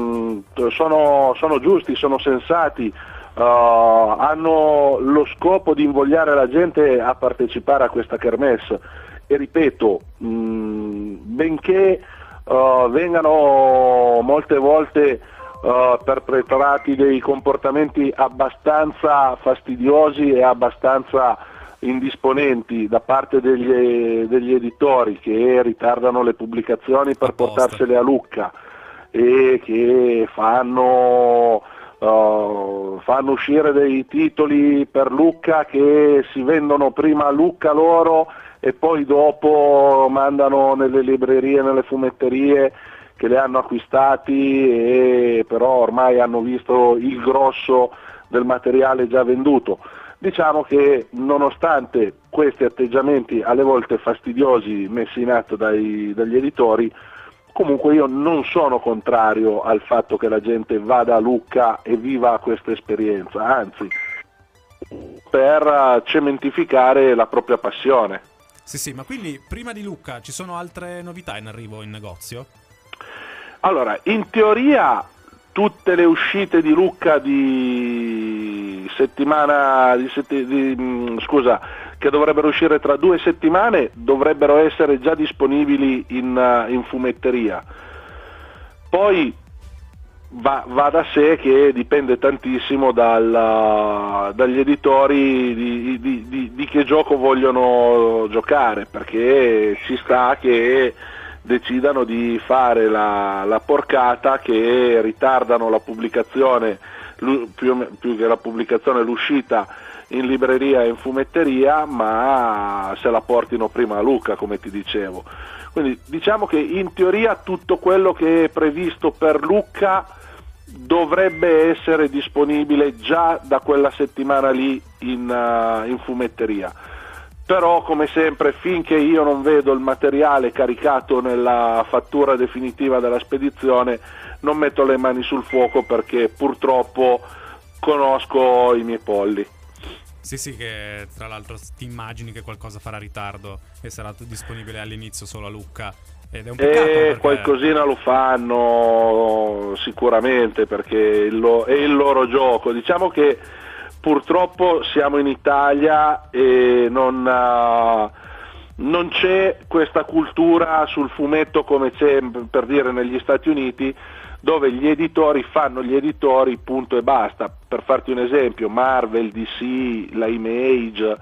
sono giusti, sono sensati, hanno lo scopo di invogliare la gente a partecipare a questa kermesse. E ripeto, benché vengano molte volte perpetrati dei comportamenti abbastanza fastidiosi e abbastanza indisponenti da parte degli editori che ritardano le pubblicazioni per portarsele a Lucca e che fanno uscire dei titoli per Lucca che si vendono prima a Lucca loro e poi dopo mandano nelle librerie, nelle fumetterie che le hanno acquistati e però ormai hanno visto il grosso del materiale già venduto. Diciamo che nonostante questi atteggiamenti alle volte fastidiosi messi in atto dagli editori, comunque io non sono contrario al fatto che la gente vada a Lucca e viva questa esperienza, anzi, per cementificare la propria passione. Sì, ma quindi prima di Lucca ci sono altre novità in arrivo in negozio? Allora, in teoria tutte le uscite di Lucca che dovrebbero uscire tra 2 settimane dovrebbero essere già disponibili in fumetteria. Poi va da sé che dipende tantissimo dagli editori di che gioco vogliono giocare, perché ci sta che decidano di fare la porcata che ritardano la pubblicazione, più che la pubblicazione, l'uscita in libreria e in fumetteria, ma se la portino prima a Lucca, come ti dicevo. Quindi diciamo che in teoria tutto quello che è previsto per Lucca dovrebbe essere disponibile già da quella settimana lì in fumetteria. Però come sempre, finché io non vedo il materiale caricato nella fattura definitiva della spedizione, non metto le mani sul fuoco, perché purtroppo conosco i miei polli. Sì, che tra l'altro ti immagini che qualcosa farà ritardo e sarà disponibile all'inizio solo a Lucca, ed è un peccato perché... qualcosina lo fanno sicuramente, perché è il loro gioco. Diciamo che purtroppo siamo in Italia e non c'è questa cultura sul fumetto come c'è, per dire, negli Stati Uniti, dove gli editori fanno gli editori, punto e basta. Per farti un esempio, Marvel, DC, la Image,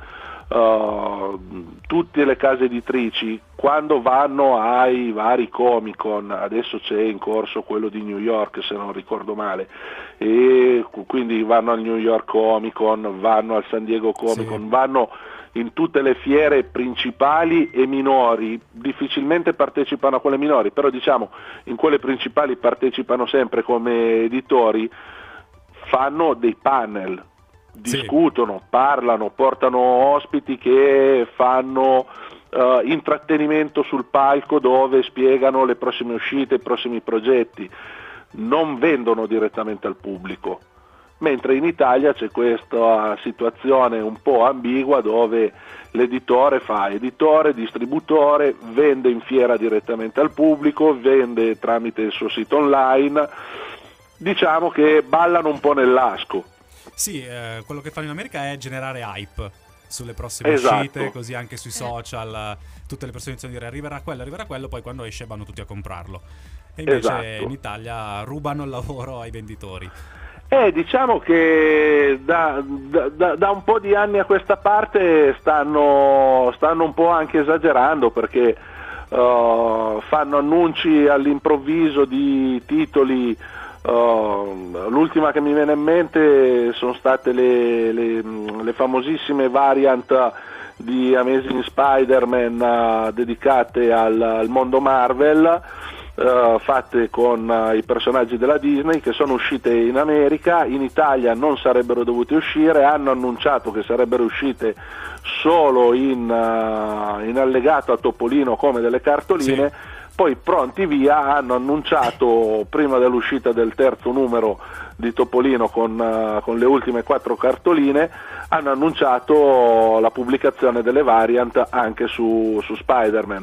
tutte le case editrici, quando vanno ai vari Comic Con, adesso c'è in corso quello di New York se non ricordo male, e quindi vanno al New York Comic Con, vanno al San Diego Comic Con, vanno in tutte le fiere principali e minori. Difficilmente partecipano a quelle minori, però diciamo in quelle principali partecipano sempre come editori, fanno dei panel, discutono, parlano, portano ospiti che fanno intrattenimento sul palco, dove spiegano le prossime uscite, i prossimi progetti. Non vendono direttamente al pubblico, mentre in Italia c'è questa situazione un po' ambigua, dove l'editore fa editore, distributore, vende in fiera direttamente al pubblico, vende tramite il suo sito online. Diciamo che ballano un po' nell'asco. Sì, quello che fanno in America è generare hype sulle prossime uscite, così anche sui social tutte le persone iniziano a dire arriverà quello, poi quando esce vanno tutti a comprarlo. E invece in Italia rubano il lavoro ai venditori. Diciamo che da un po' di anni a questa parte stanno un po' anche esagerando, perché fanno annunci all'improvviso di titoli. L'ultima che mi viene in mente sono state le famosissime variant di Amazing Spider-Man dedicate al mondo Marvel, fatte con i personaggi della Disney, che sono uscite in America. In Italia non sarebbero dovute uscire, hanno annunciato che sarebbero uscite solo in allegato a Topolino come delle cartoline. Sì. Poi pronti via hanno annunciato, prima dell'uscita del terzo numero di Topolino con le ultime 4 cartoline, hanno annunciato la pubblicazione delle variant anche su Spider-Man.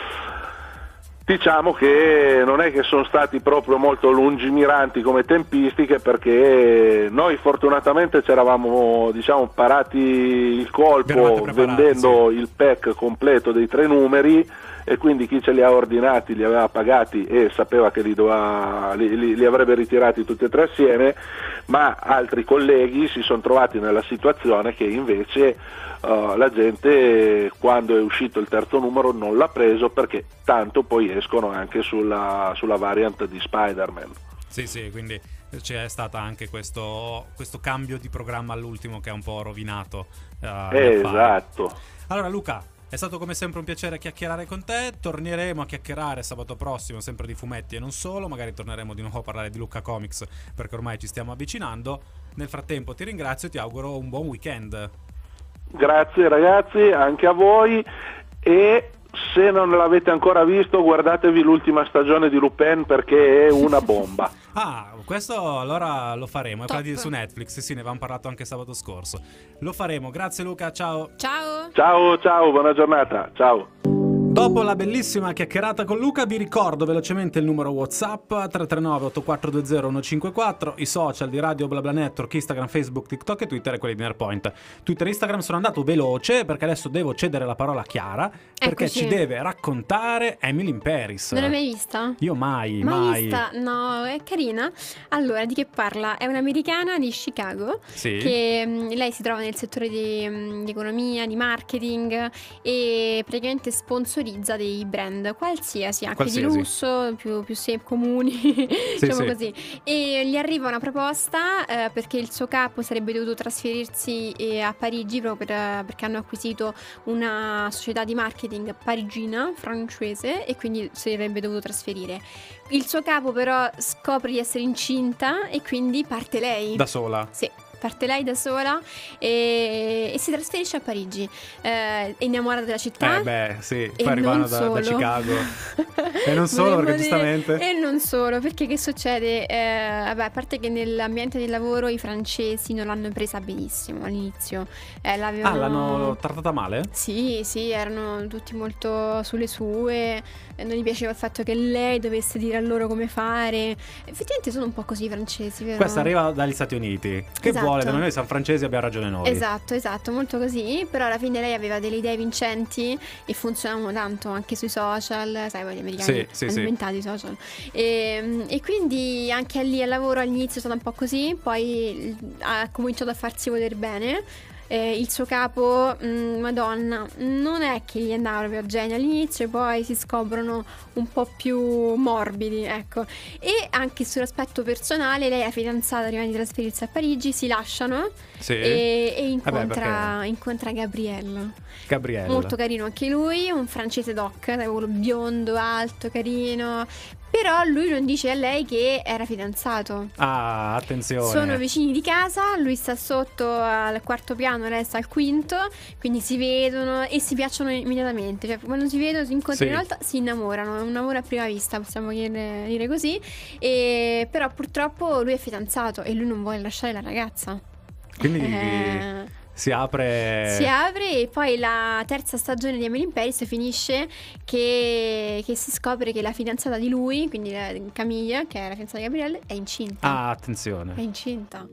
Diciamo che non è che sono stati proprio molto lungimiranti come tempistiche, perché noi fortunatamente ci eravamo, diciamo, parati il colpo vendendo il pack completo dei 3 numeri, e quindi chi ce li ha ordinati li aveva pagati e sapeva che li avrebbe ritirati tutti e 3 assieme, ma altri colleghi si sono trovati nella situazione che invece la gente, quando è uscito il terzo numero, non l'ha preso, perché tanto poi escono anche sulla variant di Spider-Man. Sì, quindi c'è stata anche questo cambio di programma all'ultimo che ha un po' rovinato. Esatto. Allora Luca, è stato come sempre un piacere chiacchierare con te. Torneremo a chiacchierare sabato prossimo sempre di fumetti e non solo. Magari torneremo di nuovo a parlare di Lucca Comics, perché ormai ci stiamo avvicinando. Nel frattempo ti ringrazio e ti auguro un buon weekend. Grazie ragazzi, anche a voi, e se non l'avete ancora visto guardatevi l'ultima stagione di Lupin, perché è una bomba. Questo allora lo faremo, è quella su Netflix, sì, ne avevamo parlato anche sabato scorso. Lo faremo, grazie Luca, ciao. Ciao, buona giornata, ciao. Dopo la bellissima chiacchierata con Luca, vi ricordo velocemente il numero WhatsApp 339 8420 154, i social di Radio BlaBla Network, Instagram, Facebook, TikTok e Twitter, e quelli di Nerpoint. Twitter e Instagram sono andato veloce perché adesso devo cedere la parola a Chiara, perché ci deve raccontare Emily in Paris. Non l'hai mai vista? Io mai. Vista? No, è carina. Allora, di che parla? È un'americana di Chicago, che lei si trova nel settore di economia, di marketing, e praticamente sponsorizza sponsorizza dei brand qualsiasi, anche di lusso, più comuni, diciamo così. E gli arriva una proposta perché il suo capo sarebbe dovuto trasferirsi a Parigi proprio perché hanno acquisito una società di marketing parigina, francese, e quindi si sarebbe dovuto trasferire. Il suo capo però scopre di essere incinta e quindi parte lei. Da sola? Sì. Parte lei da sola e si trasferisce a Parigi, è innamorata della città. Poi arrivano da Chicago. E non solo, perché giustamente. E non solo, perché che succede? A parte che nell'ambiente del lavoro i francesi non l'hanno presa benissimo all'inizio. L'hanno trattata male? Sì, erano tutti molto sulle sue. Non gli piaceva il fatto che lei dovesse dire a loro come fare. Effettivamente sono un po' così i francesi, vero? Questa arriva dagli Stati Uniti. Che vuole? Da noi siamo francesi, abbiamo ragione noi. Esatto, molto così. Però alla fine lei aveva delle idee vincenti e funzionavano tanto anche sui social. Sai, voi gli americani hanno inventato i social. E quindi anche lì al lavoro all'inizio è stata un po' così. Poi ha cominciato a farsi voler bene. Il suo capo, Madonna, non è che gli andava proprio a genio all'inizio, poi si scoprono un po' più morbidi, ecco. E anche sull'aspetto personale, lei è fidanzata prima di trasferirsi a Parigi, si lasciano e incontra Gabriel. Molto carino anche lui, un francese doc, quello biondo, alto, carino. Però lui non dice a lei che era fidanzato. Ah, attenzione. Sono vicini di casa, lui sta sotto al quarto piano, lei sta al quinto, quindi si vedono e si piacciono immediatamente. Cioè, quando si vedono, si incontrano in realtà, si innamorano. È un amore a prima vista, possiamo dire così. Però purtroppo lui è fidanzato e lui non vuole lasciare la ragazza. Quindi si apre e poi la terza stagione di Emily in Paris finisce che si scopre che la fidanzata di lui, quindi Camille, che è la fidanzata di Gabriele, è incinta. Ah, attenzione. È incinta.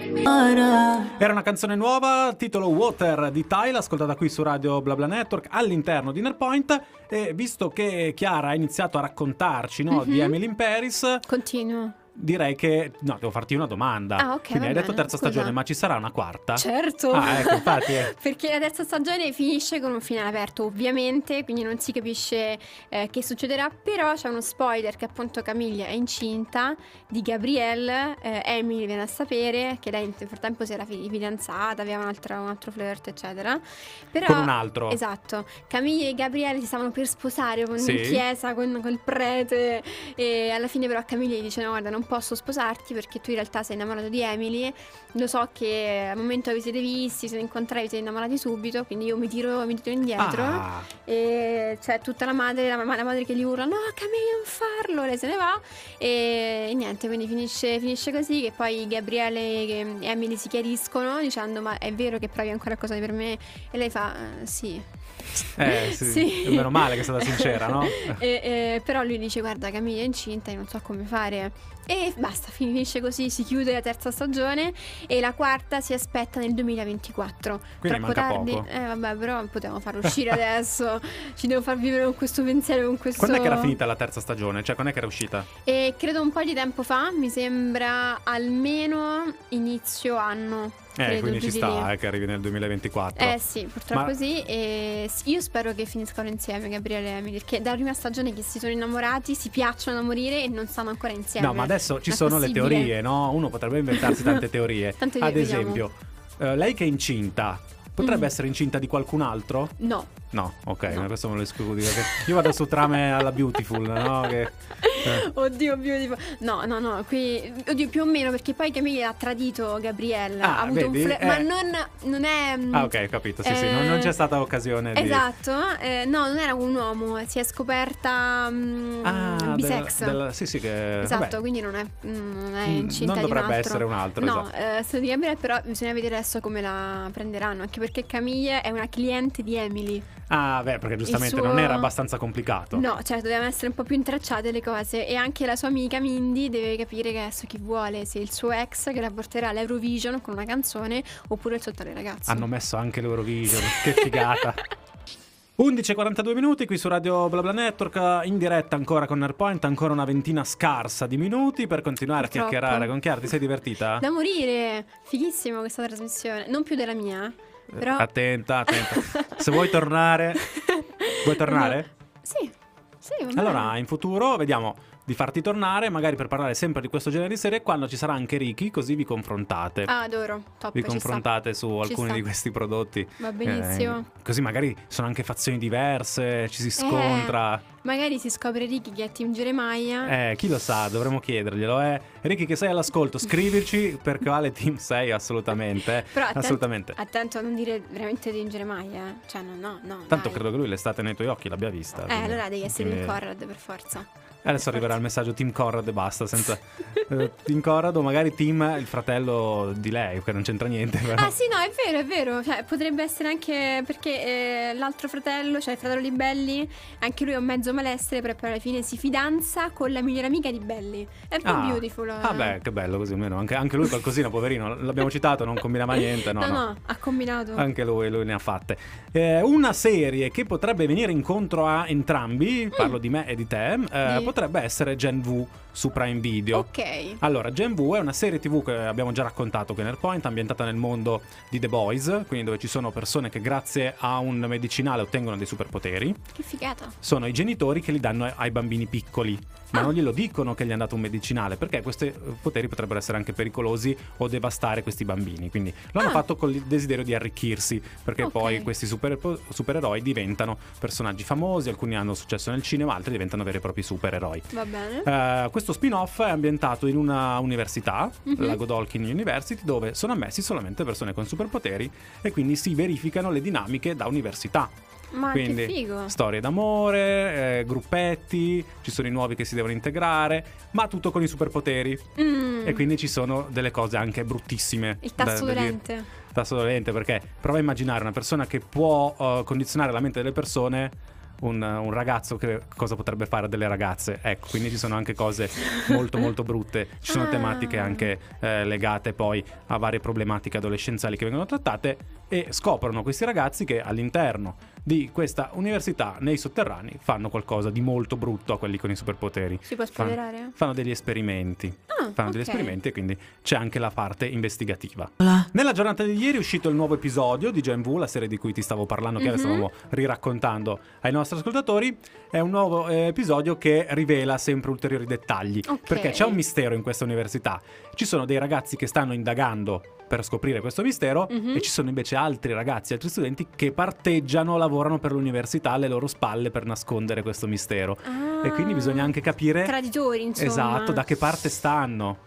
Era una canzone nuova, titolo Water di Tyla, ascoltata qui su Radio BlaBla Network all'interno di Innerpoint. E visto che Chiara ha iniziato a raccontarci di Emily in Paris, continuo. Direi che devo farti una domanda. Quindi hai detto terza stagione, ma ci sarà una quarta? Certo. Ecco, infatti. Perché la terza stagione finisce con un finale aperto, ovviamente, quindi non si capisce che succederà. Però c'è uno spoiler che appunto Camilla è incinta di Gabrielle. Emily viene a sapere che lei nel frattempo si era fidanzata, aveva un altro flirt, eccetera. Però, con un altro. Esatto. Camilla e Gabriele si stavano per sposare in chiesa con il prete. E alla fine però Camilla gli dice: no, guarda, non posso sposarti perché tu in realtà sei innamorato di Emily. Lo so che al momento vi siete visti, siete incontrati, vi siete innamorati subito, quindi io mi tiro indietro. E c'è tutta la madre che gli urla: no, Camilla, non farlo. Lei se ne va e niente, quindi finisce così, che poi Gabriele e Emily si chiariscono dicendo: ma è vero che provi ancora qualcosa per me? E lei fa: sì. Sì. Meno male che è stata sincera, no? Però lui dice: guarda, Camilla è incinta e non so come fare. E basta, finisce così, si chiude la terza stagione e la quarta si aspetta nel 2024. Quindi troppo tardi. Poco. Vabbè, però potevamo farlo uscire adesso. Ci devo far vivere con questo pensiero, con questo. Quando è che era finita la terza stagione? Cioè, quando è che era uscita? Credo un po' di tempo fa, mi sembra almeno inizio anno. Quindi ci sta che arrivi nel 2024. Sì, purtroppo sì. E io spero che finiscano insieme Gabriele e Emily, perché dalla prima stagione che si sono innamorati, si piacciono da morire e non stanno ancora insieme. No, ma adesso ci sono le teorie, no? Uno potrebbe inventarsi tante teorie. Ad esempio, lei che è incinta potrebbe essere incinta di qualcun altro? No, ok, no. Questo me lo escludo. Io vado su trame alla Beautiful, no? Oddio, Beautiful. No, qui oddio, più o meno, perché poi Camilla ha tradito Gabriele. Ha avuto un ma non è. Ok, capito. Sì, non c'è stata occasione. Esatto. No, non era un uomo, si è scoperta bisex. Sì, che. Esatto, vabbè. Quindi non è incinta. Non dovrebbe essere un altro. No, esatto. di Gabriele, però bisogna vedere adesso come la prenderanno, anche perché Camilla è una cliente di Emily. Perché giustamente non era abbastanza complicato. No, cioè dovevano essere un po' più intrecciate le cose. E anche la sua amica Mindy deve capire che adesso chi vuole, se il suo ex che la porterà all'Eurovision con una canzone oppure il suo tale ragazzo. Hanno messo anche l'Eurovision. Che figata. 11:42 minuti qui su Radio BlaBla Network, in diretta ancora con Nerpoint, ancora una ventina scarsa di minuti per continuare a chiacchierare con Chiara. Ti sei divertita? Da morire, fighissimo questa trasmissione, non più della mia, però. Attenta. Se vuoi tornare. Vuoi tornare? Sì, va bene. Allora, in futuro vediamo di farti tornare, magari per parlare sempre di questo genere di serie, quando ci sarà anche Ricky, così vi confrontate. Adoro, top. Vi confrontate su alcuni di questi prodotti. Va benissimo. Così magari sono anche fazioni diverse, ci si scontra. Magari si scopre Ricky che è Team Jeremiah. Chi lo sa, dovremmo chiederglielo. Ricky, che sei all'ascolto, scrivici per quale team sei assolutamente. Però assolutamente. Attento a non dire veramente Team Jeremiah. Cioè, no. Tanto dai. credo che lui l'estate nei tuoi occhi l'abbia vista. Allora devi essere Team Conrad per forza. Adesso arriverà il messaggio Team Conrad e basta, senza Team Conrad o magari Team il fratello di lei, che non c'entra niente. Però. Ah sì, no, è vero. Cioè, potrebbe essere anche perché l'altro fratello, cioè il fratello di Belly, anche lui è un mezzo malessere, però poi alla fine si fidanza con la migliore amica di Belly. È un po' beautiful. Beh, che bello così, almeno anche lui qualcosina, poverino, l'abbiamo citato, non combinava niente. No, ha combinato. Anche lui ne ha fatte. Una serie che potrebbe venire incontro a entrambi, parlo di me e di te, potrebbe essere Gen V su Prime Video. Ok. Allora, Gen V è una serie TV che abbiamo già raccontato qui nel Point, ambientata nel mondo di The Boys, quindi dove ci sono persone che grazie a un medicinale ottengono dei superpoteri. Che figata. Sono i genitori che li danno ai bambini piccoli, ma non glielo dicono che gli hanno dato un medicinale, perché questi poteri potrebbero essere anche pericolosi o devastare questi bambini. Quindi lo hanno fatto con il desiderio di arricchirsi, perché poi questi supereroi diventano personaggi famosi, alcuni hanno successo nel cinema, altri diventano veri e propri supereroi. Va bene. Questo spin-off è ambientato in una università, la Godolphin University, dove sono ammessi solamente persone con superpoteri e quindi si verificano le dinamiche da università. Ma quindi, che figo. Storie d'amore, gruppetti, ci sono i nuovi che si devono integrare, ma tutto con i superpoteri. E quindi ci sono delle cose anche bruttissime. Il tasto dolente. Il tasto dolente, perché prova a immaginare una persona che può condizionare la mente delle persone. Un ragazzo che cosa potrebbe fare a delle ragazze. Ecco, quindi ci sono anche cose molto molto brutte. Ci sono tematiche anche legate poi a varie problematiche adolescenziali che vengono trattate, e scoprono questi ragazzi che all'interno di questa università, nei sotterranei, fanno qualcosa di molto brutto a quelli con i superpoteri. Si può spoilerare? Fanno degli esperimenti. Degli esperimenti, e quindi c'è anche la parte investigativa. Nella giornata di ieri è uscito il nuovo episodio di Gen V, la serie di cui ti stavo parlando, che adesso stavamo riraccontando ai nostri ascoltatori. È un nuovo episodio che rivela sempre ulteriori dettagli, perché c'è un mistero in questa università. Ci sono dei ragazzi che stanno indagando per scoprire questo mistero, e ci sono invece altri ragazzi, altri studenti che parteggiano, lavorano per l'università alle loro spalle per nascondere questo mistero. E quindi bisogna anche capire traditori, insomma. Esatto, da che parte stanno.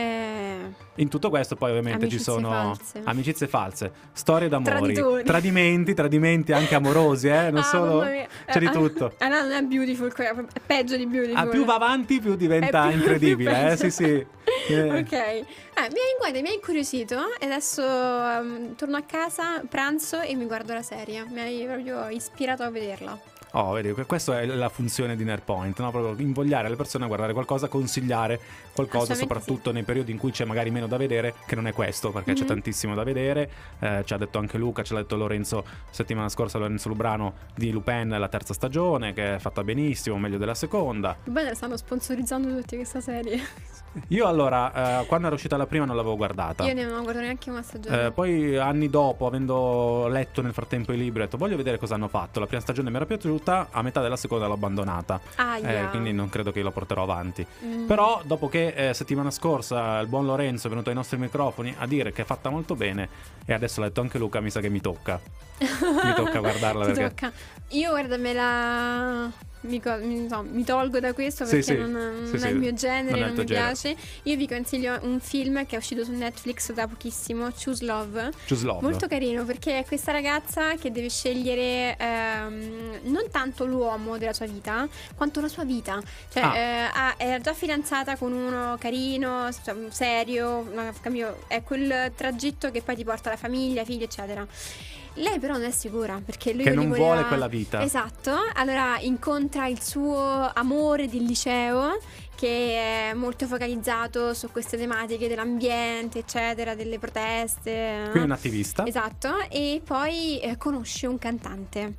In tutto questo poi ovviamente amicizie ci sono false. amicizie false, storie d'amori, Traditori. tradimenti anche amorosi, non solo, c'è di tutto. No, non è beautiful, è peggio di beautiful. Più va avanti più diventa più incredibile, sì. Ok, mi hai incuriosito, e adesso torno a casa, pranzo e mi guardo la serie. Mi hai proprio ispirato a vederla. Vedi, questa è la funzione di Nerdpoint, no? Proprio invogliare le persone a guardare qualcosa, consigliare qualcosa, soprattutto nei periodi in cui c'è magari meno da vedere, che non è questo, perché c'è tantissimo da vedere. Ci ha detto anche Luca, ce l'ha detto Lorenzo settimana scorsa, Lorenzo Lubrano, di Lupin, la terza stagione, che è fatta benissimo, meglio della seconda. Bene, stanno sponsorizzando tutti questa serie. Io allora, quando era uscita la prima non l'avevo guardata. Io non ho guardato neanche una stagione. Poi anni dopo, avendo letto nel frattempo i libri, ho detto voglio vedere cosa hanno fatto. La prima stagione mi era piaciuta, a metà della seconda l'ho abbandonata. Quindi non credo che lo porterò avanti. Però dopo che settimana scorsa il buon Lorenzo è venuto ai nostri microfoni a dire che è fatta molto bene, e adesso l'ha detto anche Luca, mi sa che mi tocca. Mi tocca guardarla. Ti perché tocca. Io guardamela. Mi tolgo da questo perché non è il mio genere, non mi piace. Io vi consiglio un film che è uscito su Netflix da pochissimo, Choose Love. Molto carino, perché è questa ragazza che deve scegliere non tanto l'uomo della sua vita quanto la sua vita. Cioè è già fidanzata con uno carino, serio, è quel tragitto che poi ti porta alla famiglia, figli eccetera. Lei però non è sicura, perché lui che non vuole quella vita. Esatto. Allora incontra il suo amore del liceo, che è molto focalizzato su queste tematiche dell'ambiente eccetera, delle proteste. Quindi un attivista. Esatto. E poi conosce un cantante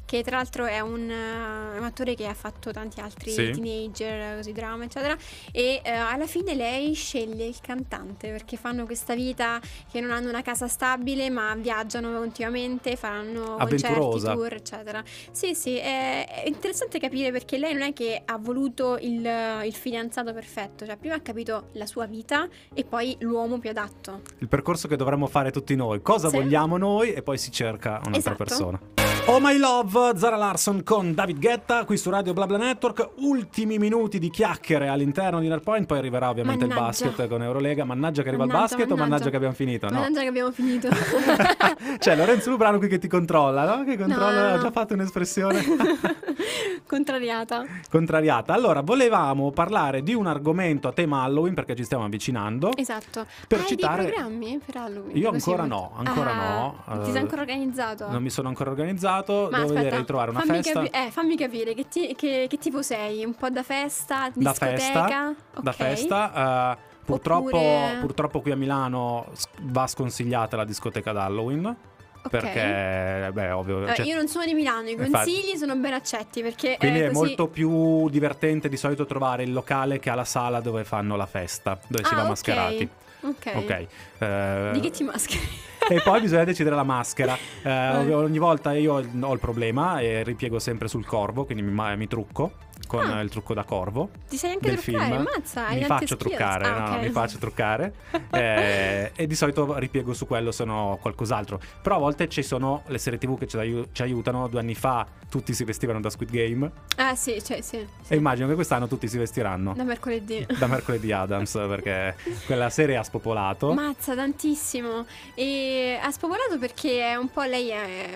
che tra l'altro è un attore che ha fatto tanti altri teenager, così, drama eccetera, e alla fine lei sceglie il cantante perché fanno questa vita che non hanno una casa stabile ma viaggiano continuamente, faranno concerti, tour eccetera. Sì, è interessante capire perché lei non è che ha voluto il fidanzato perfetto, cioè prima ha capito la sua vita e poi l'uomo più adatto, il percorso che dovremmo fare tutti noi, cosa vogliamo noi, e poi si cerca un'altra persona. Oh My Love, Zara Larsson con David Guetta qui su Radio BlaBla Network. Ultimi minuti di chiacchiere all'interno di Nerdpoint, poi arriverà ovviamente il basket con Eurolega. Mannaggia che arriva il basket, o mannaggia che abbiamo finito? No. Mannaggia che abbiamo finito. C'è Lorenzo Lubrano qui che ti controlla, no? Che controlla, ho già fatto un'espressione contrariata. Allora, volevamo parlare di un argomento a tema Halloween perché ci stiamo avvicinando. Esatto. Per citare dei programmi per Halloween? Io ancora no. Ti sei ancora organizzato? Non mi sono ancora organizzato. Ma devo aspetta, vedere di trovare una festa. Fammi capire che tipo sei? Un po' da festa, discoteca? Da festa. Purtroppo qui a Milano va sconsigliata la discoteca d'Halloween. Perché ovvio, io non sono di Milano, i consigli sono ben accetti perché quindi è così... molto più divertente di solito trovare il locale che ha la sala dove fanno la festa, dove si va mascherati. Ok. Di che ti mascheri? E poi bisogna decidere la maschera. Ogni volta io ho il problema e ripiego sempre sul corvo, quindi mi trucco con il trucco da corvo. Ti sai anche del truccare, film. Mazza, mi faccio truccare, mi faccio truccare e di solito ripiego su quello se no qualcos'altro. Però a volte ci sono le serie TV che ci aiutano. 2 anni fa tutti si vestivano da Squid Game. Sì. E immagino che quest'anno tutti si vestiranno da mercoledì Addams, perché quella serie ha spopolato. Mazza, tantissimo. E ha spopolato perché è un po' lei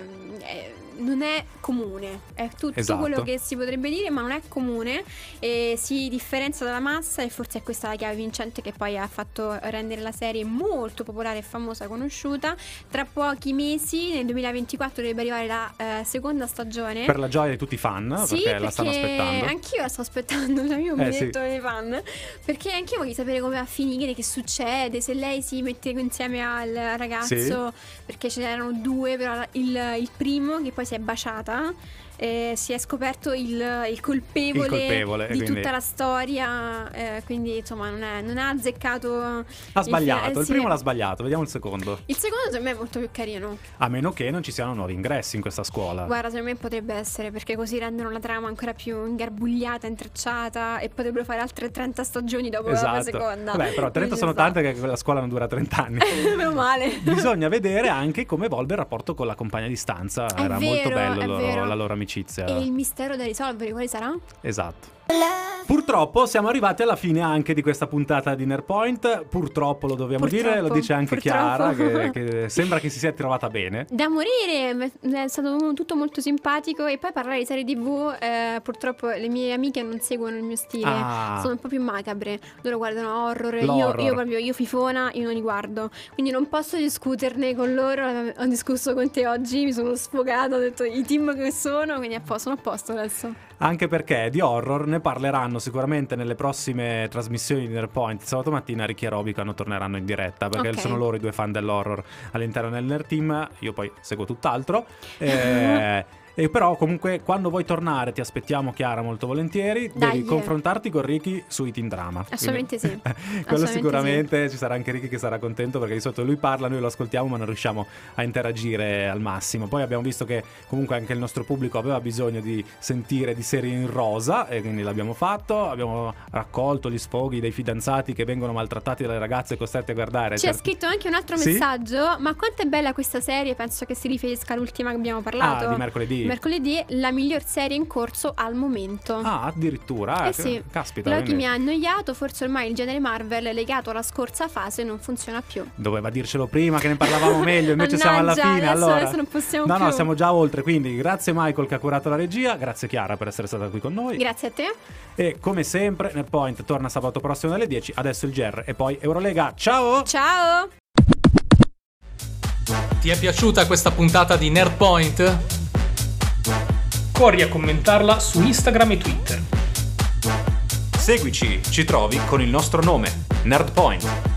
non è comune, è tutto quello che si potrebbe dire, ma non è comune e si differenzia dalla massa, e forse è questa la chiave vincente che poi ha fatto rendere la serie molto popolare e famosa, conosciuta. Tra pochi mesi, nel 2024, dovrebbe arrivare la seconda stagione, per la gioia di tutti i fan, perché la stanno aspettando. Anch'io la sto aspettando, cioè io mi metto nei fan, perché anch'io voglio sapere come va a finire, che succede, se lei si mette insieme al ragazzo, perché ce n'erano 2, però il primo che poi si è baciata, si è scoperto il colpevole di tutta la storia, quindi insomma non ha azzeccato. Ha sbagliato, il primo l'ha sbagliato, vediamo il secondo. Il secondo secondo me è molto più carino, a meno che non ci siano nuovi ingressi in questa scuola. Guarda, secondo me potrebbe essere, perché così rendono la trama ancora più ingarbugliata, intrecciata, e potrebbero fare altre 30 stagioni dopo la seconda. Vabbè, però 30 sono tante, che la scuola non dura 30 anni. Meno male. Bisogna vedere anche come evolve il rapporto con la compagna di stanza. Era molto bello la loro amicizia. E il mistero da risolvere quale sarà? Esatto. Purtroppo siamo arrivati alla fine anche di questa puntata di Nerdpoint. Purtroppo lo dobbiamo dire, lo dice anche Chiara, che sembra che si sia trovata bene. Da morire, è stato tutto molto simpatico. E poi parlare di serie TV, purtroppo le mie amiche non seguono il mio stile, sono un po' più macabre, loro guardano horror. Io fifona, io non li guardo, quindi non posso discuterne con loro. Ho discusso con te oggi, mi sono sfogata, ho detto i team che sono, quindi sono a posto adesso. Anche perché di horror ne parleranno sicuramente nelle prossime trasmissioni di Nerdpoint. Sabato mattina Ricky e Roby quando torneranno in diretta, perché sono loro i due fan dell'horror all'interno del Nerd Team. Io poi seguo tutt'altro. E però comunque quando vuoi tornare ti aspettiamo, Chiara, molto volentieri. Devi confrontarti con Ricky sui teen drama. Assolutamente sì. Quello sicuramente ci sarà anche Ricky che sarà contento, perché di solito lui parla, noi lo ascoltiamo ma non riusciamo a interagire al massimo. Poi abbiamo visto che comunque anche il nostro pubblico aveva bisogno di sentire di serie in rosa, e quindi l'abbiamo fatto. Abbiamo raccolto gli sfoghi dei fidanzati che vengono maltrattati dalle ragazze costrette a guardare. Ci ha scritto anche un altro messaggio: ma quanto è bella questa serie, penso che si riferisca all'ultima che abbiamo parlato, di mercoledì. Mercoledì, la miglior serie in corso al momento. Addirittura? Sì. Caspita. Loki mi ha annoiato, forse ormai il genere Marvel legato alla scorsa fase non funziona più. Doveva dircelo prima che ne parlavamo meglio, invece siamo alla fine. Adesso non possiamo più. No, siamo già oltre, quindi grazie Michael che ha curato la regia, grazie Chiara per essere stata qui con noi. Grazie a te. E come sempre Nerdpoint torna sabato prossimo alle 10, adesso il GR e poi Eurolega. Ciao! Ciao! Ti è piaciuta questa puntata di Nerdpoint? Corri a commentarla su Instagram e Twitter. Seguici, ci trovi con il nostro nome, Nerdpoint.